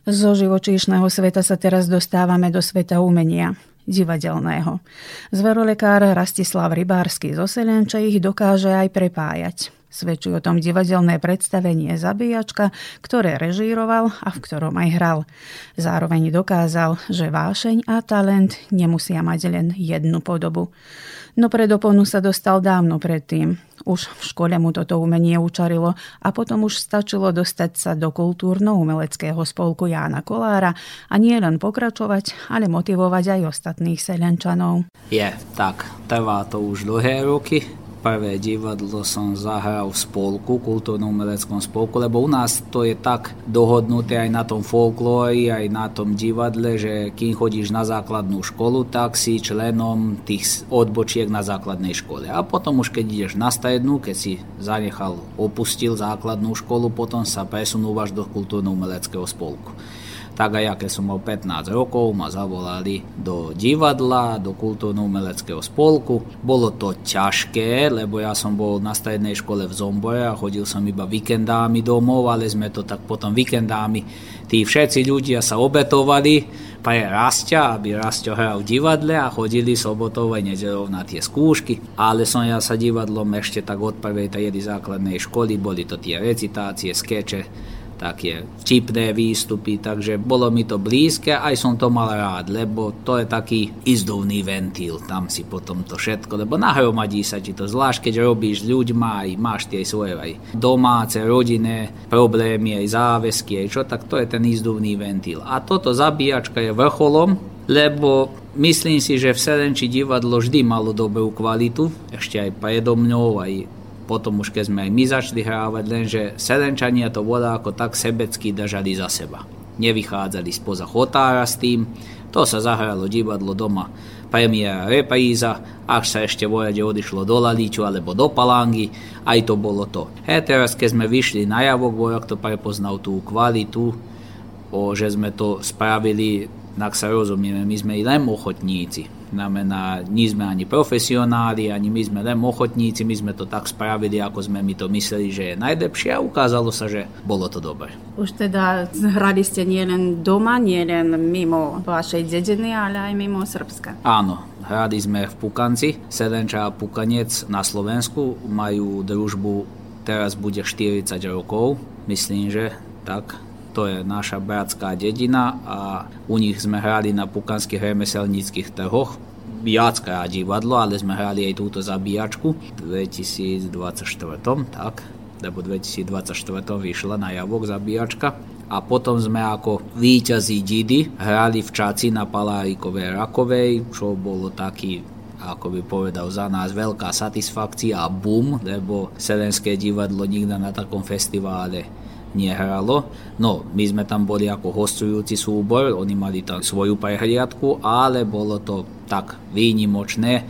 Speaker 1: Zo živočíšneho sveta sa teraz dostávame do sveta umenia, divadelného. Zverolekár Rastislav Rybársky zo Selenče ich dokáže aj prepájať. Svedčí o tom divadelné predstavenie Zabíjačka, ktoré režíroval a v ktorom aj hral. Zároveň dokázal, že vášeň a talent nemusia mať len jednu podobu. No pred oponu sa dostal dávno predtým. Už v škole mu toto umenie učarilo a potom už stačilo dostať sa do kultúrno-umeleckého spolku Jána Kolára a nie len pokračovať, ale motivovať aj ostatných Selenčanov.
Speaker 3: Je, tak, trvá to už dlhé roky. Prvé divadlo som zahral v spolku, kultúrno-umeleckom spolku, lebo u nás to je tak dohodnuté aj na tom folklóri, aj na tom divadle, že kým chodíš na základnú školu, tak si členom tých odbočiek na základnej škole. A potom už keď ideš na strednú, keď si zanechal, opustil základnú školu, potom sa presunúvaš do kultúrno-umeleckého spolku. Tak aj ja, keď som mal pätnásť rokov, ma zavolali do divadla, do kultúrno-umeleckého spolku. Bolo to ťažké, lebo ja som bol na strednej škole v Zombore a chodil som iba víkendámi domov, ale sme to tak potom víkendámi. Tí všetci ľudia sa obetovali pre Rastia, aby Rastio hral v divadle a chodili sobotov aj nedeľou na tie skúšky. Ale som ja sa divadlom ešte tak od prvej triedy základnej školy, boli to tie recitácie, skeče, také vtipné výstupy, takže bolo mi to blízke, aj som to mal rád, lebo to je taký izduvný ventil, tam si potom to všetko, lebo nahromadí sa ti to, zvlášť keď robíš s ľuďma, aj máš tie svoje aj domáce, rodinné problémy, aj záväzky, aj čo, tak to je ten izduvný ventil. A toto Zabíjačka je vrcholom, lebo myslím si, že v Selenči divadlo vždy malo dobrú kvalitu, ešte aj predo mňou, aj potom už keď sme aj my začali hrávať, lenže Selenčania to volá ako tak sebecky držali za seba. Nevychádzali spoza chotára s tým, to sa zahralo divadlo doma, premiéra, repríza, až sa ešte vorade odišlo do Laliču alebo do Palangy, aj to bolo to. He, teraz keď sme vyšli na javok, vorak to prepoznal tú kvalitu, o, že sme to spravili, tak sa rozumieme, my sme len ochotníci. Znamená, nie sme ani profesionáli, ani my sme len ochotníci, my sme to tak spravili, ako sme my to mysleli, že je najlepšie a ukázalo sa, že bolo to dobre.
Speaker 5: Už teda hrali ste nie len doma, nie len mimo vašej dediny, ale aj mimo Srbska.
Speaker 3: Áno, hrali sme v Pukanci, Selenča a Pukanec na Slovensku majú družbu, teraz bude štyridsať rokov, myslím, že tak. To je naša bratská dedina a u nich sme hrali na pukanských remeselníckych trhoch. Viackrát divadlo, ale sme hrali aj túto Zabíjačku v dvetisícdvadsaťštyri, tak, lebo v dvetisícdvadsaťštyri vyšla na javok Zabíjačka. A potom sme ako víťazi Didy hrali v Čaci na Palárikovej Rakovej, čo bolo taký, ako by povedal za nás, veľká satisfakcia a boom, lebo Selenské divadlo nikdy na takom festivále nehralo. No, my sme tam boli ako hostujúci súbor, oni mali tam svoju prehliadku, ale bolo to tak výnimočné,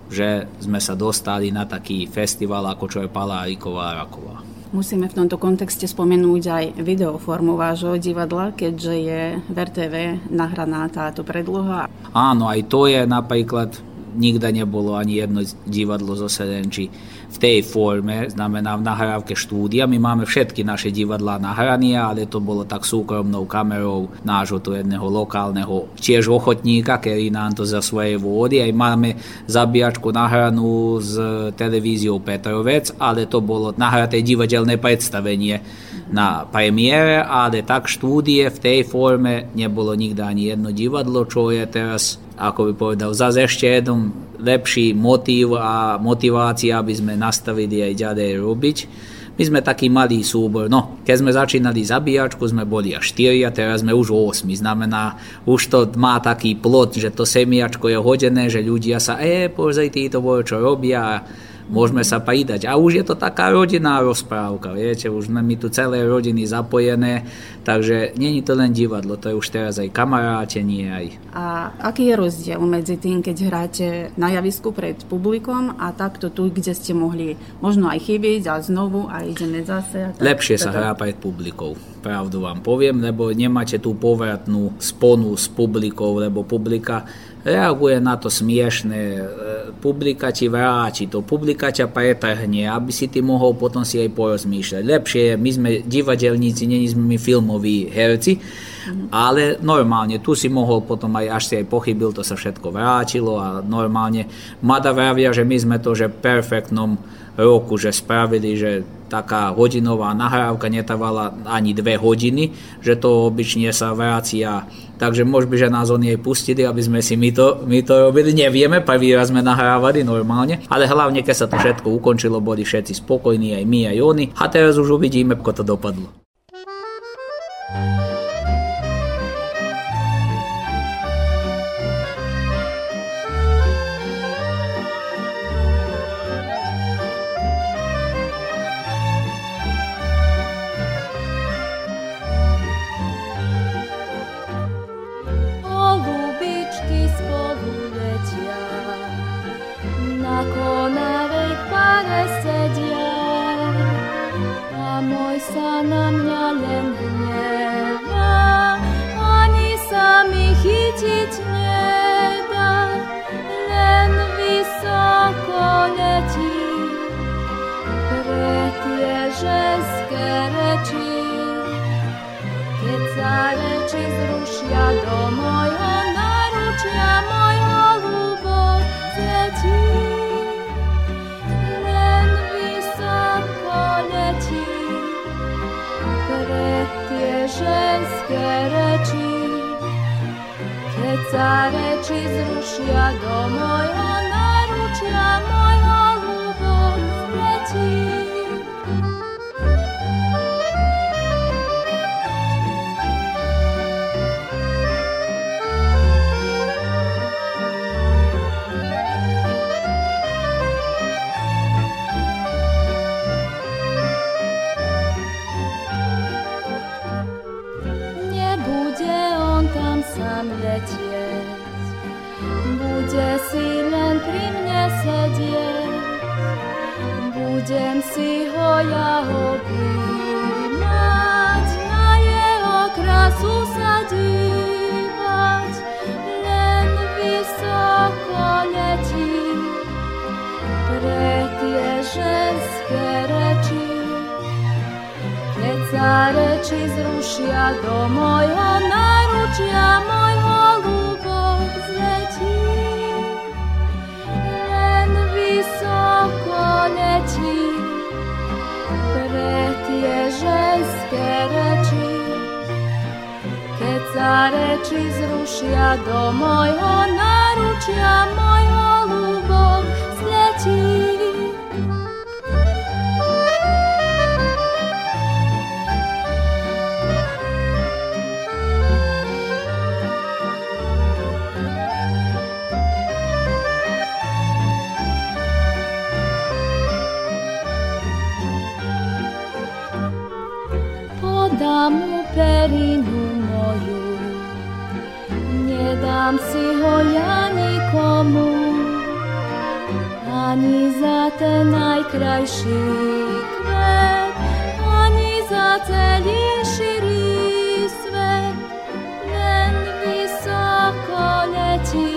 Speaker 3: že sme sa dostali na taký festival, ako čo je Paláriková Raková.
Speaker 5: Musíme v tomto kontexte spomenúť aj videoformu vášho divadla, keďže je v er té vé nahraná táto predloha.
Speaker 3: Áno, aj to je napríklad, nikdy nebolo ani jedno divadlo zo Selenči v tej forme, znamená v nahrávke štúdia. My máme všetky naše divadlá nahrané, ale to bolo tak súkromnou kamerou nášho tu jedného lokálneho tiež ochotníka, ktorý nám to za svoje vôdy. Aj máme Zabíjačku nahranú s televíziou Petrovec, ale to bolo nahraté divadelné predstavenie na premiére, ale tak štúdie v tej forme nebolo nikdy ani jedno divadlo, čo je teraz, ako by povedal, zase ešte jeden lepší motív a motivácia, aby sme nastavili aj ďalej robiť. My sme taký malý súbor, no, keď sme začínali Zabíjačku, sme boli až štyri a teraz sme už osem, znamená, už to má taký plot, že to semiačko je hodené, že ľudia sa, e, pozri, títo bolo, čo robia, môžeme sa pridať. A už je to taká rodinná rozprávka, viete, už sme my tu celé rodiny zapojené, takže nie je to len divadlo, to je už teraz aj kamarátenie. Aj.
Speaker 5: A aký je rozdiel medzi tým, keď hráte na javisku pred publikom a takto tu, kde ste mohli možno aj chybiť a znovu a ideme zase? Tak,
Speaker 3: lepšie sa hrá pred publikou, pravdu vám poviem, lebo nemáte tú povratnú sponu s publikou, lebo publika reaguje na to smiešné, publika ti vráti to, publika ťa pretrhne, aby si ty mohol potom si aj porozmýšľať. Lepšie je, my sme divadelníci, nie sme my filmoví herci, Mm. Ale normálne, tu si mohol potom aj, až si aj pochybil, to sa všetko vrátilo a normálne. Mada vravia, že my sme to, že perfektnom roku, že spravili, že taká hodinová nahrávka netrvala ani dve hodiny, že to obyčne sa vracia. Takže možno, že nás oni aj pustili, aby sme si my to, my to robili. Nevieme, prvý raz sme nahrávali normálne, ale hlavne, keď sa to všetko ukončilo, boli všetci spokojní, aj my, aj oni. A teraz už uvidíme, ako to dopadlo.
Speaker 9: Budem si ho ja objímať, na jeho krásu sa dívať, len vysoko letí pre tie ženské reči. Keď sa reči zrušia do mojho náručia, môj holúbok zletí. Len vysoko letí pre tie ženské reči. Keď sa reči zrušia do mojho náručia, môj holúbok zletí. Podám mu perinu moju, nedám si ho ja nikomu, ani za ten najkrajší kvet, ani za celý širý svet. Len vysoko letí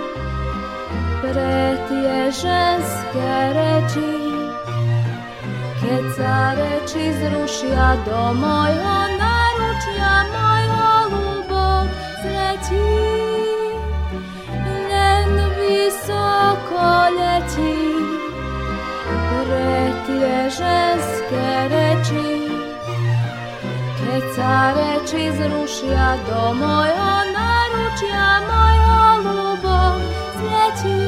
Speaker 9: pre tie ženské reči. Keď sa reči zrušia do mojho náručia, môj holúbok zletí. Len vysoko letí pre tie ženské reči. Keď sa reči zrušia do mojho náručia, môj holúbok zletí.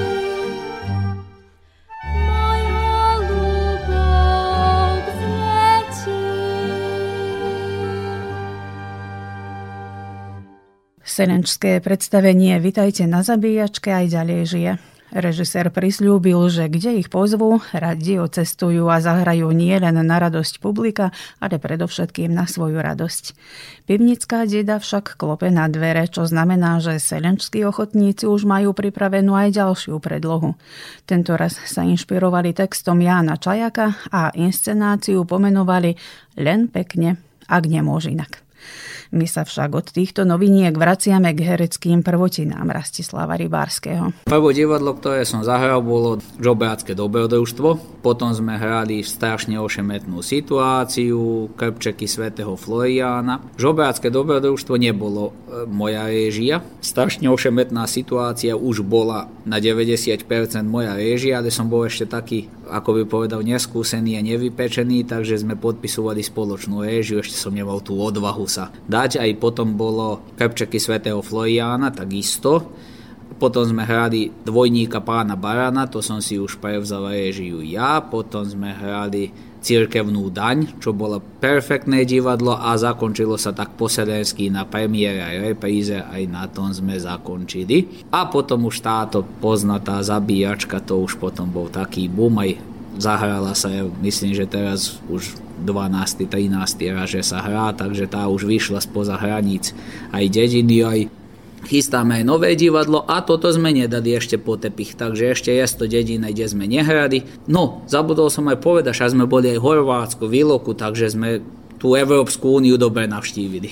Speaker 1: Selenčské predstavenie Vitajte na zabíjačke aj ďalej žije. Režisér prisľúbil, že kde ich pozvú, radi ocestujú a zahrajú nie len na radosť publika, ale predovšetkým na svoju radosť. Pivnická deda však klope na dvere, čo znamená, že selenčskí ochotníci už majú pripravenú aj ďalšiu predlohu. Tento raz sa inšpirovali textom Jána Čajaka a inscenáciu pomenovali Len pekne, ak nemôže inak. My sa však od týchto noviniek vraciame k hereckým prvotinám Rastislava Rybárskeho.
Speaker 3: Prvé divadlo, ktoré som zahral, bolo Žobrácké dobrodružstvo. potom sme hrali strašne ošemetnú situáciu, Krpčeky svätého Floriána. Žobrácké dobrodružstvo nebolo e, moja réžia. Strašne ošemetná situácia už bola na deväťdesiat percent moja réžia, ale som bol ešte taký, ako by povedal, neskúsený a nevypečený, takže sme podpisovali spoločnú réžiu, ešte som nemal tú odvahu sa dať. Aj potom bolo Krpčeky svätého Floriána, takisto. Potom sme hrali Dvojníka pána Barana, to som si už prevzal réžiu ja. Potom sme hrali Cirkevnú daň, čo bolo perfektné divadlo a zakončilo sa tak posedensky na premiére aj repríze, aj na tom sme zakončili. A potom už táto poznatá Zabíjačka, to už potom bol taký boom, aj zahrala sa, ja myslím, že teraz už dvanásty trinásty raz, že sa hrá, takže tá už vyšla spoza hraníc aj dediny, aj chystáme aj nové divadlo a toto sme nedali ešte po tepich, takže ešte je to dedina, kde sme nehrali. No, zabudol som aj povedať, že sme boli aj v Chorvátsku, v Iloku, takže sme tú Európsku úniu dobre navštívili.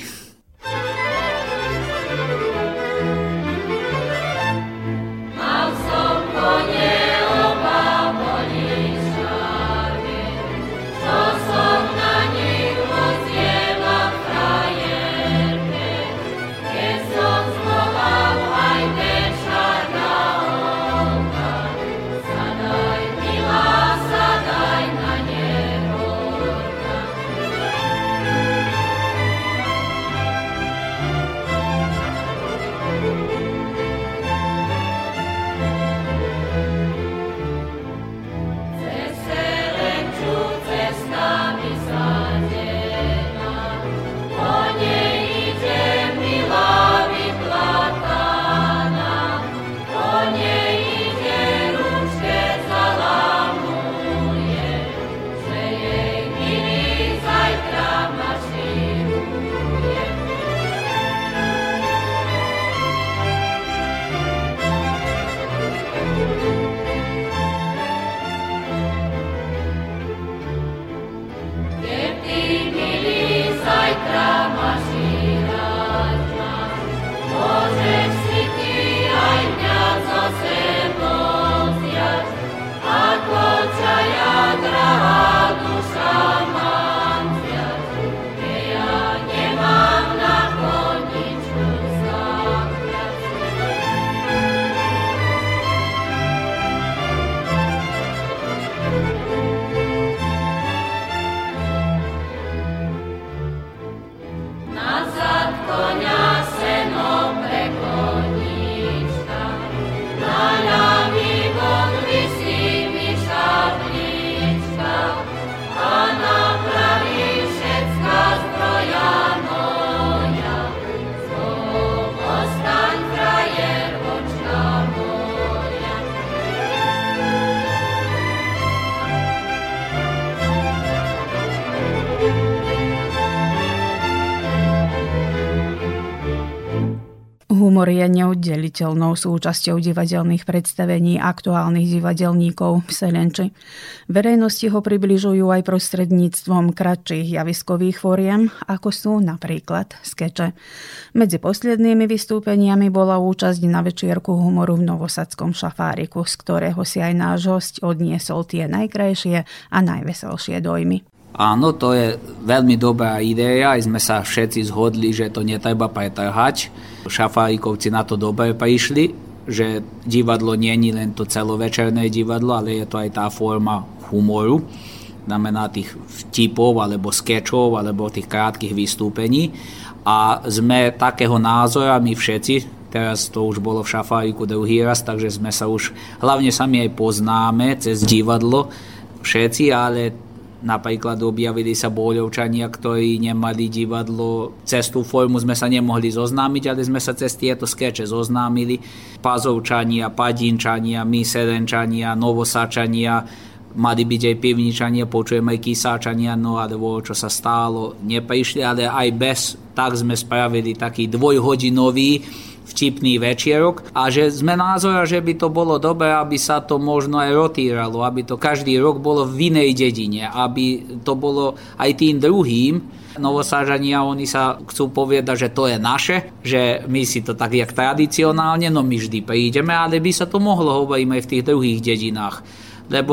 Speaker 1: Humor je neoddeliteľnou súčasťou divadelných predstavení aktuálnych divadelníkov v Selenči. Verejnosti ho približujú aj prostredníctvom kratších javiskových fóriem, ako sú napríklad skeče. Medzi poslednými vystúpeniami bola účasť na večierku humoru v Novosadskom šafáriku, z ktorého si aj náš hosť odniesol tie najkrajšie a najveselšie dojmy.
Speaker 3: Áno, to je veľmi dobrá idea, aj sme sa všetci zhodli, že to netreba pretrhať. Šafárikovci na to dobre prišli, že divadlo nie je len to celovečerné divadlo, ale je to aj tá forma humoru, znamená tých vtipov, alebo skečov, alebo tých krátkych vystúpení. A sme takého názora, my všetci, teraz to už bolo v Šafáriku druhý raz, takže sme sa už hlavne sami aj poznáme cez divadlo všetci, ale napríklad objavili sa Bôľovčania, ktorí nemali divadlo. Cez tú formu sme sa nemohli zoznámiť, ale sme sa cez tieto skeče zoznámili. Pazovčania, Padinčania, my Selenčania, Novosačania, mali byť aj Pivničania, počujeme aj Kysáčania, no alebo čo sa stálo, neprišli, ale aj bez, tak sme spravili taký dvojhodinový vtipný večierok a že sme názora, že by to bolo dobré, aby sa to možno aj rotíralo, aby to každý rok bolo v inej dedine, aby to bolo aj tým druhým. Novosážania, oni sa chcú povedať, že to je naše, že my si to tak jak tradicionálne, no my vždy prídeme, ale by sa to mohlo hovoriť aj v tých druhých dedinách, lebo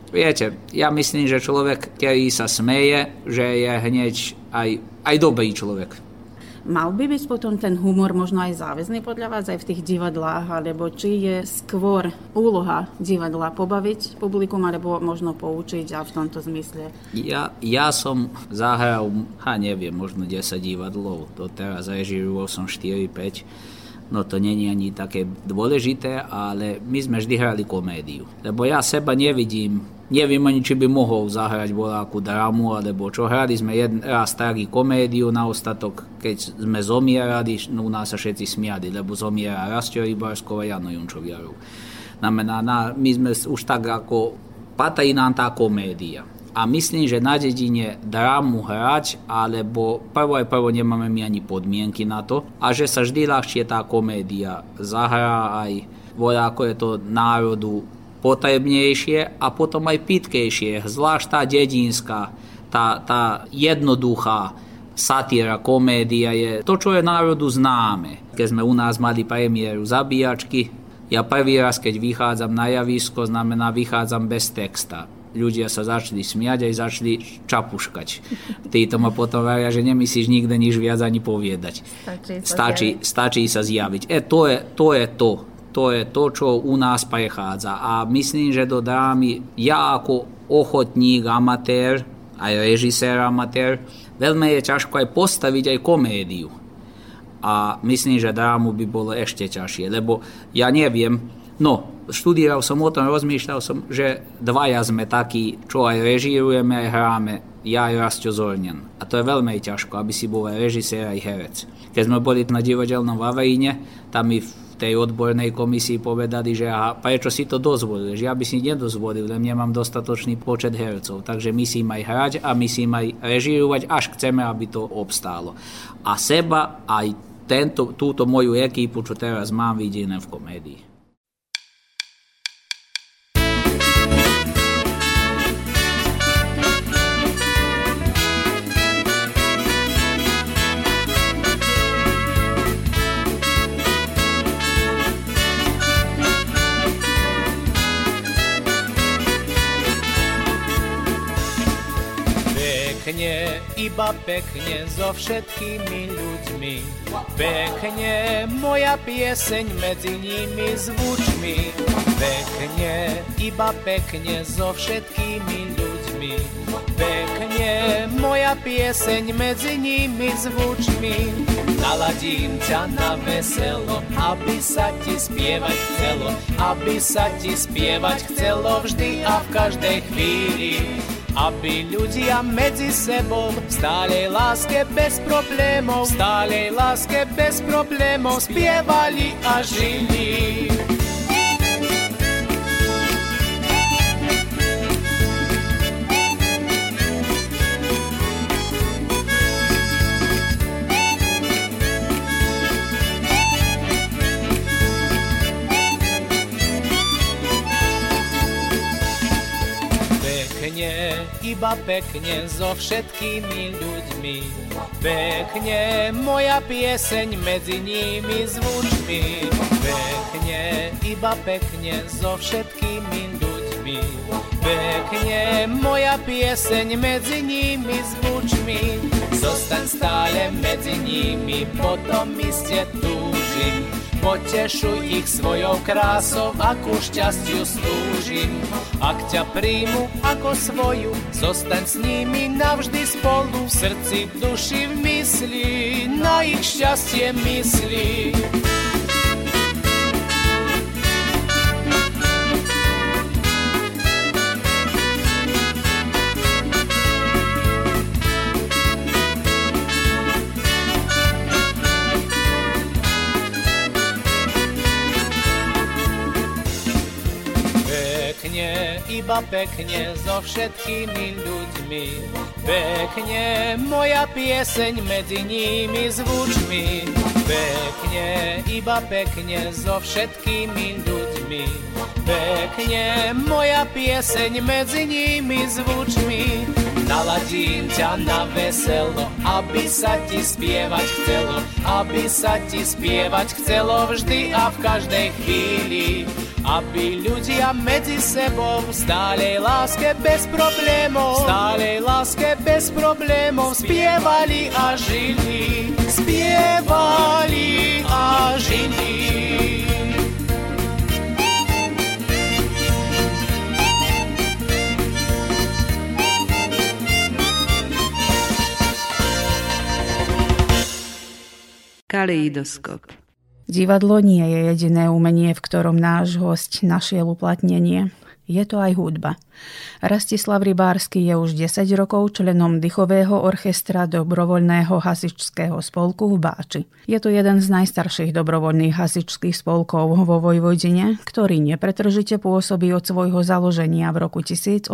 Speaker 3: viete, ja myslím, že človek, ktorý sa smeje, že je hneď aj, aj dobrý človek.
Speaker 5: Mal by byť potom ten humor možno aj záväzný podľa vás aj v tých divadlách, alebo či je skôr úloha divadla pobaviť publikum, alebo možno poučiť a v tomto zmysle?
Speaker 3: Ja, ja som zahral, ha neviem, možno desať divadlov, doteraz režíroval som štyri päť. No to nie je ani také dôležité, ale my sme vždy hrali komédiu. Lebo ja seba nevidím, neviem ani, či by mohol zahrať voľakú drámu, alebo čo. Hrali sme jeden raz taký komédiu na ostatok, keď sme zomierali, no u nás sa všetci smiali, lebo zomiera Rastio Rybárskov a Jano Junčoviarov. Znamená, na, my sme už tak ako, patrí nám tá komédia. A myslím, že na dedine drámu hrať, alebo prvo aj prvo nemáme my ani podmienky na to, a že sa vždy ľahšie tá komédia zahrá aj voľa, ako je to národu potrebnejšie a potom aj pitkejšie, zvlášť tá dedinská, tá, tá jednoduchá satíra, komédia je to, čo je národu známe. Keď sme u nás mali premiéru Zabíjačky, ja prvý raz, keď vychádzam na javisko, znamená vychádzam bez texta. Ľudia sa začali smiať aj začali čapuškať. Títo ma potom varia, že nemyslíš nikde nič viac ani povedať.
Speaker 5: Stačí sa
Speaker 3: stačí, stačí sa zjaviť. E, to je to. Je to. To je to, čo u nás prechádza. A myslím, že do drámy ja ako ochotník, amatér, aj režisér amatér, veľmi je ťažko aj postaviť aj komédiu. A myslím, že drámu by bolo ešte ťažšie, lebo ja neviem, no, študíral som o tom, rozmýšľal som, že dvaja sme takí, čo aj režírujeme, aj hráme, ja aj Rastio Zornian. A to je veľmi ťažko, aby si bol aj režisér, aj herec. Keď sme boli na divadelnom Vavríne, tam mi v tej odbornej komisii povedali, že aha, prečo si to dozvolil, že ja by si nedozvolil, len nemám dostatočný počet hercov, takže musím aj hrať a musím aj režírovať, až chceme, aby to obstálo. A seba, aj tento, túto moju ekípu, čo teraz mám, vidím v komédii.
Speaker 10: Pekne, iba pekne so všetkými ľuďmi. Pekne, moja pieseň medzi nimi zvučmi. Pekne, iba pekne so všetkými ľuďmi. Pekne, moja pieseň medzi nimi zvučmi. Naladím ťa na veselo, aby sa ti spievať chcelo, aby sa ti spievať chcelo vždy a v každej chvíli. Aby ľudia medzi sebou v stálej láske bez problémov, v stálej láske bez problémov spievali a žili. Pekne, iba pekne so všetkými ľuďmi. Pekne, moja pieseň medzi nimi zvučmi. Pekne, iba pekne so všetkými ľuďmi. Pekne, moja pieseň medzi nimi zvučmi. Zostaň stále medzi nimi, potom iste túžim. Potešuj ich svojou krásou, akú šťastiu slúžim. Ak ťa príjmu ako svoju, zostaň s nimi navždy spolu. V srdci, v duši, v mysli, na ich šťastie myslí. Pekne, iba pekne so všetkými ľuďmi. Pekne, moja pieseň medzi nimi zvučmi. Pekne, iba pekne so všetkými ľuďmi. ľuďmi. Pekne moja pieseň medzi nimi zvučmi. Naladím ťa na veselo, aby sa ti spievať chcelo, aby sa ti spievať chcelo vždy a v každej chvíli. Aby ľudia medzi sebou v stálej láske bez problémov, v stálej láske bez problémov spievali a žili, spievali a žili.
Speaker 11: Kaleidoskop.
Speaker 1: Divadlo nie je jediné umenie, v ktorom náš hosť našiel uplatnenie. Je to aj hudba. Rastislav Rybársky je už desať rokov členom dýchového orchestra dobrovoľného hasičského spolku v Báči. Je to jeden z najstarších dobrovoľných hasičských spolkov vo Vojvodine, ktorý nepretržite pôsobí od svojho založenia v roku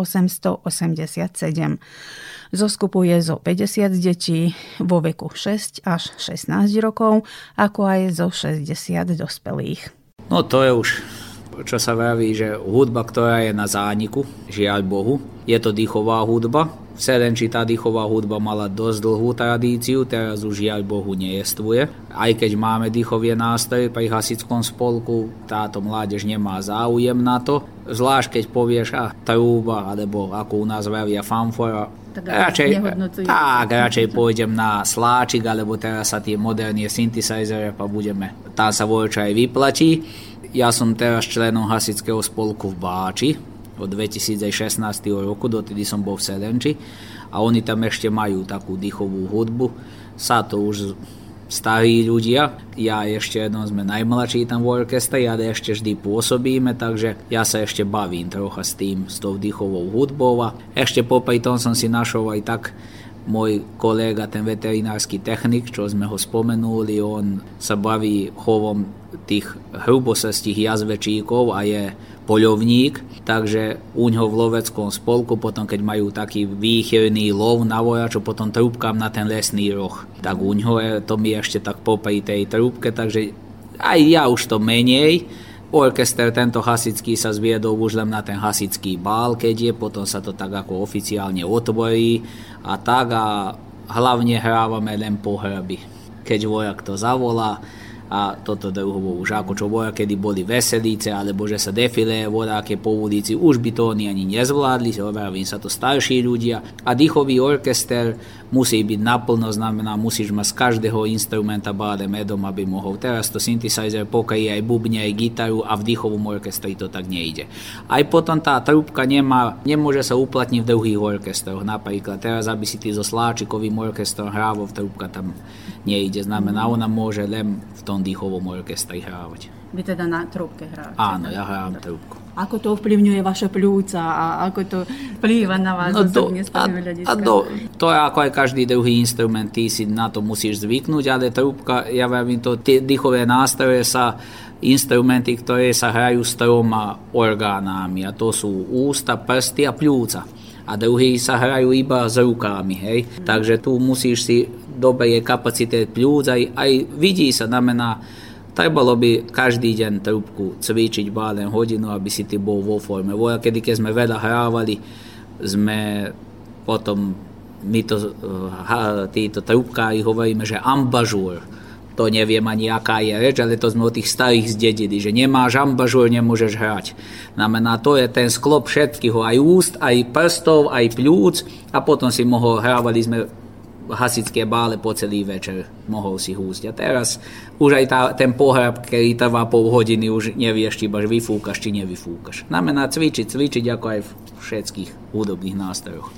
Speaker 1: tisícosemstoosemdesiatsedem. Zoskupuje zo päťdesiat detí vo veku šesť až šestnásť rokov, ako aj zo šesťdesiat dospelých.
Speaker 3: No to je už, čo sa vraví, že hudba, ktorá je na zániku, žiaľ Bohu, je to dýchová hudba. V Selenči tá dýchová hudba mala dosť dlhú tradíciu, teraz už žiaľ Bohu nejestvuje. Aj keď máme dýchovie nástroje pri hasickom spolku, táto mládež nemá záujem na to. Zvlášť keď povieš, a trúba, alebo ako u nás vravia fanfora,
Speaker 5: tak
Speaker 3: radšej, tak, radšej pôjdem na sláčik, alebo teraz sa tie modernie synthesizery a budeme, tam sa voľčo aj vyplatí. Ja som teraz členom hasičského spolku v Báči od dvetisícšestnásť roku, dotedy som bol v Selenči a oni tam ešte majú takú dýchovú hudbu. Sa to už starí ľudia, ja ešte jednom sme najmladší tam v orkestri, ale ešte vždy pôsobíme, takže ja sa ešte bavím trocha s tým, s tou dýchovou hudbou a ešte popri tom som si našol aj tak môj kolega, ten veterinársky technik, čo sme ho spomenuli, on sa baví chovom tých hrubosastých jazvečíkov a je poľovník, takže uňho v loveckom spolku, potom keď majú taký výchylný lov na vojaču, potom trúbkam na ten lesný roh. Tak uňho je, to mi ešte tak popri tej trúbke, takže aj ja už to menej. Orchester tento hasický sa zviedol už len na ten hasický bál, keď je, potom sa to tak ako oficiálne otvorí a tak a hlavne hrávame len pohľady. Keď vojak to zavolá, a toto druhovo už ako čo boja, kedy boli veselíce alebo že sa defilé vodáke po ulici, už by to oni ani nezvládli, hovorím sa to starší ľudia a dýchový orchester musí byť naplno, znamená musíš mať z každého instrumenta báde medom, aby mohol. Teraz to synthesizer pokryje aj bubne, aj gitaru a v dýchovom orchestri to tak nejde. Aj potom tá trúbka nemá, nemôže sa uplatniť v druhých orchestroch, napríklad teraz, aby si ty so sláčikovým orchestrom hrával, trúbka tam nejde, znamená ona môže len v tom dýchovom orchestri hrávať.
Speaker 5: Vy teda na trúbke hrávate?
Speaker 3: Áno, ja hrám trúbku.
Speaker 5: Ako to ovplyvňuje vaše pľúca a ako to vplýva na vás?
Speaker 3: No to, a, a to, to je ako aj každý druhý instrument, ty si na to musíš zvyknúť, ale trúbka, ja viem, to tie dýchové nástroje sa instrumenty, ktoré sa hrajú s troma orgánami a to sú ústa, prsty a pľúca. A druhý sa hrajú iba s rukami, hej. Takže tu musíš si dobre je kapacitét pľúc, aj, aj vidí sa, znamená, trebalo by každý deň trúbku cvičiť bálen hodinu, aby si ty bol vo forme. Voľa, kedy keď sme veľa hrávali, sme potom, my to, uh, títo trúbkári hovoríme, že ambažúr. To neviem ani aká je reč, ale to sme od tých starých zdedili, že nemáš ambažúr, nemôžeš hrať. Znamená, to je ten sklop všetkého, aj úst, aj prstov, aj pľúc a potom si mohol, hrávali sme hasické bále po celý večer, mohol si húsť. A teraz už aj tá, ten pohrab, ktorý trvá pol hodiny, už nevieš, či iba vyfúkaš, či nevyfúkaš. Znamená cvičiť, cvičiť ako aj v všetkých hudobných nástrojoch.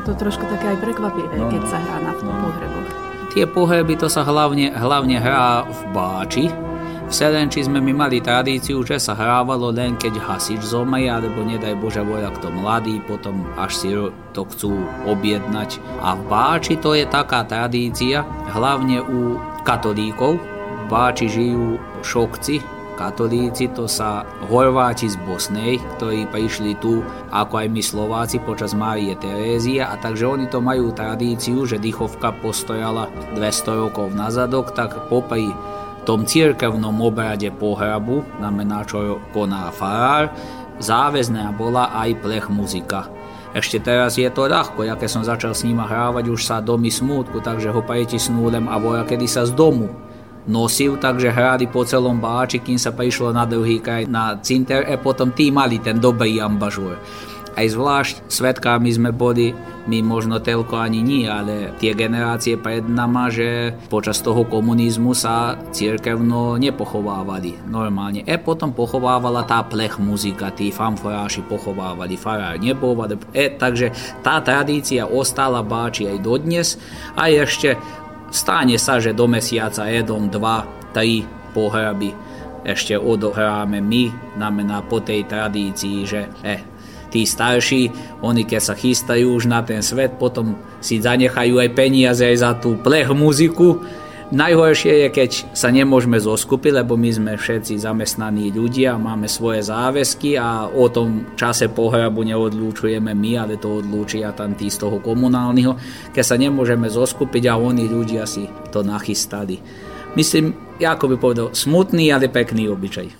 Speaker 5: je to trošku také aj prekvapivé, no, keď sa hrá na no. pohreboch.
Speaker 3: Tie pohreby to sa hlavne, hlavne hrá v Báči. V Selenči sme my mali tradíciu, že sa hrávalo len keď hasič zomrie, alebo nedaj Bože voľa kto mladý, potom až si to chcú objednať. A v Báči to je taká tradícia, hlavne u katolíkov. V Báči žijú šokci, katolíci, to sa Horváti z Bosnej, ktorí prišli tu, ako aj my Slováci, počas Márie Terézie, a takže oni to majú tradíciu, že dýchovka postojala dvesto rokov nazadok, tak popri tom cirkevnom obrade pohrabu, znamená, čo koná farár, záväzná bola aj plech muzika. Ešte teraz je to ľahko, ja keď som začal s nima hrávať, už sa domy smútku, takže ho pretisnú len a voľa kedy sa z domu nosil, takže hrali po celom Báči, kým sa prišlo na druhý kraj na cinter, a potom tí mali ten dobrý ambažúr. Aj zvlášť svedkami sme boli, my možno telko ani nie, ale tie generácie pred nama, že počas toho komunizmu sa cirkevno nepochovávali normálne. E potom pochovávala tá plech muzika, tí fanforáši pochovávali, farár nebol, e, takže tá tradícia ostala Báči aj dodnes, a ešte stane sa, že do mesiaca jedom, dva, tri pohraby ešte odohráme my, znamená po tej tradícii, že eh, tí starší, oni keď sa chystajú už na ten svet, potom si zanechajú aj peniaze aj za tú plech muziku. Najhoršie je, keď sa nemôžeme zoskupiť, lebo my sme všetci zamestnaní ľudia, máme svoje záväzky a o tom čase pohrabu neodlúčujeme my, ale to odlúčia tam tí z toho komunálneho. Keď sa nemôžeme zoskupiť a oni ľudia si to nachystali. Myslím, ako by povedal, smutný, ale pekný obyčaj.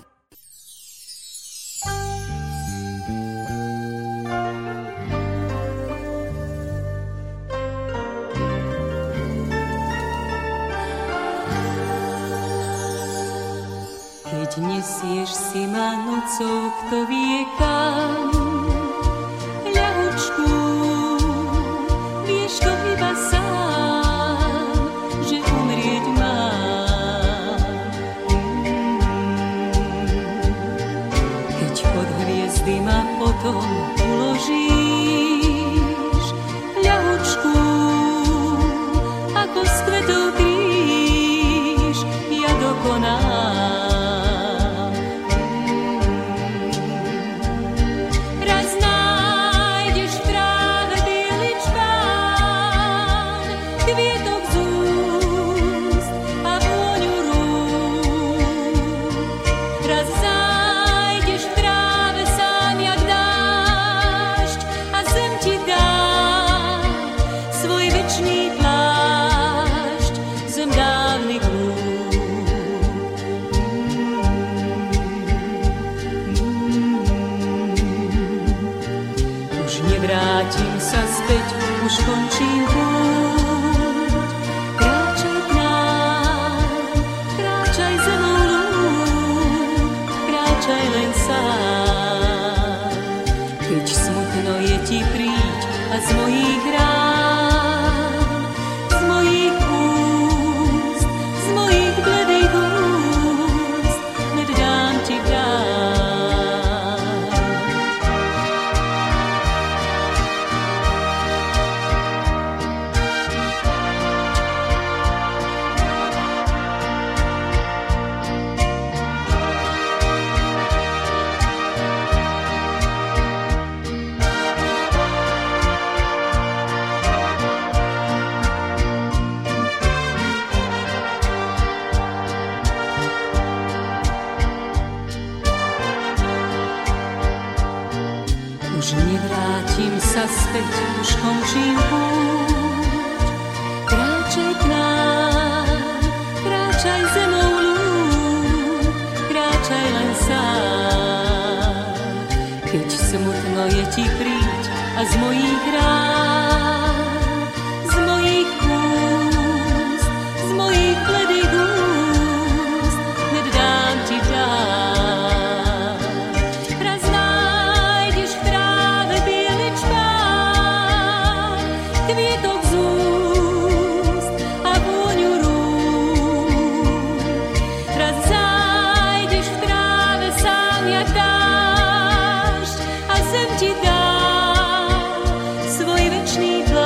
Speaker 12: Nesieš si ma nocou, kto vie kam, ľahučku, vieš to iba sám, že umrieť mám. Keď pod hviezdy ma potom uložíš, ľahučku, ako z kvetov kríž, ja dokonám. Už končím púť, kráčaj k nám, kráčaj zemou lúk, kráčaj len sám. Keď smutno je ti príď a z mojich rán, z mojich úst, z mojich bledých úst, med dám ti dám. Už nevrátim sa späť, už končím púť. Kráčaj k nám, kráčaj zemou lúk, kráčaj len sám. Keď smutno je ti príď a z mojich rán, z mojich úst, z mojich bledých úst, hned dám ti dám. Svoj večný plán.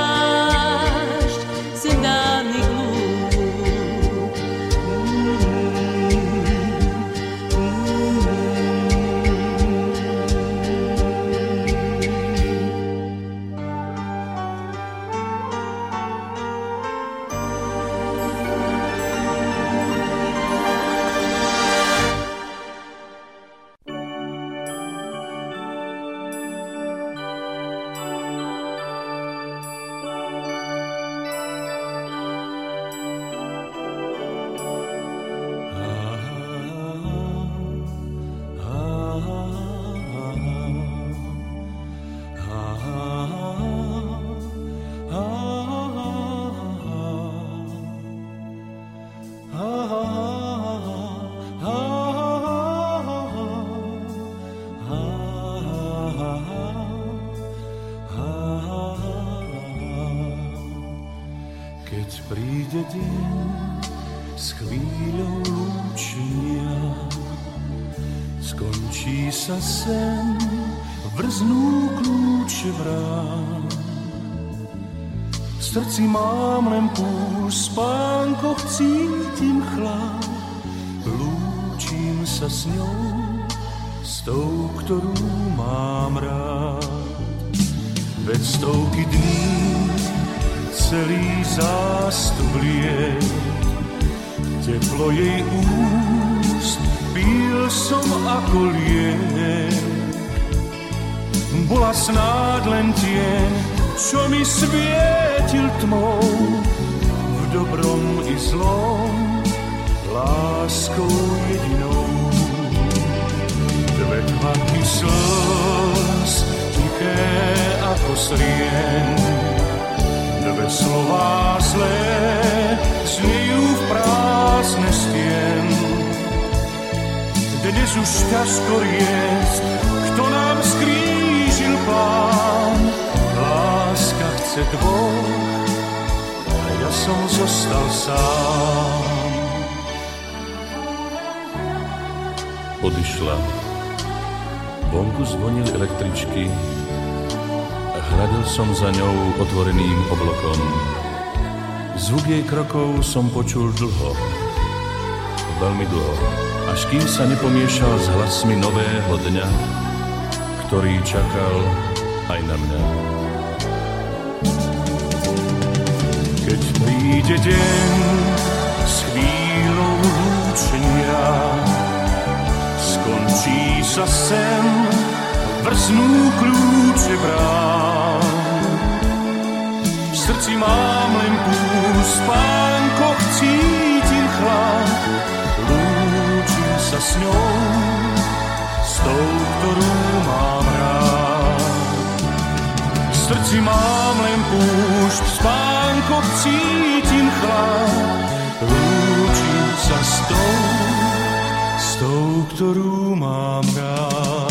Speaker 13: príde deň s chvíľou lúčenia, skončí sa sen, vrznú kľúče vrán. V srdci mám len púšť, v spánkoch cítim chlad, lúčim sa s ňou, s tou, ktorú mám rád. Veď stovky dní celý zástup liet, teplo jej úst pil som ako liek. Bola snáď len tieň, čo mi svietil tmou, v dobrom i zlom, láskou jedinou. Dve kvapky slz, tiché ako srien, dve slová zlé zniejú v prázdne stien. Dnes už ťažko riecť, kto nám skrížil plán. Láska chce dvoch, a ja som zostal sám.
Speaker 14: Odišla. Vonku zvonili električky, hľadel som za ňou otvoreným oblokom. Zvuk jej krokov som počul dlho, veľmi dlho, až kým sa nepomiešal s hlasmi nového dňa, ktorý čakal aj na mňa.
Speaker 13: Keď príde deň s chvíľou lúčenia, skončí sa sen, vrznú kľúče brán. V srdci mám len púšť, v spánkoch cítim chlad, lúčim sa s ňou, s tou, ktorú mám rád. V srdci mám len púšť, v spánkoch cítim chlad, lúčim sa s tou, s tou, ktorú mám rád.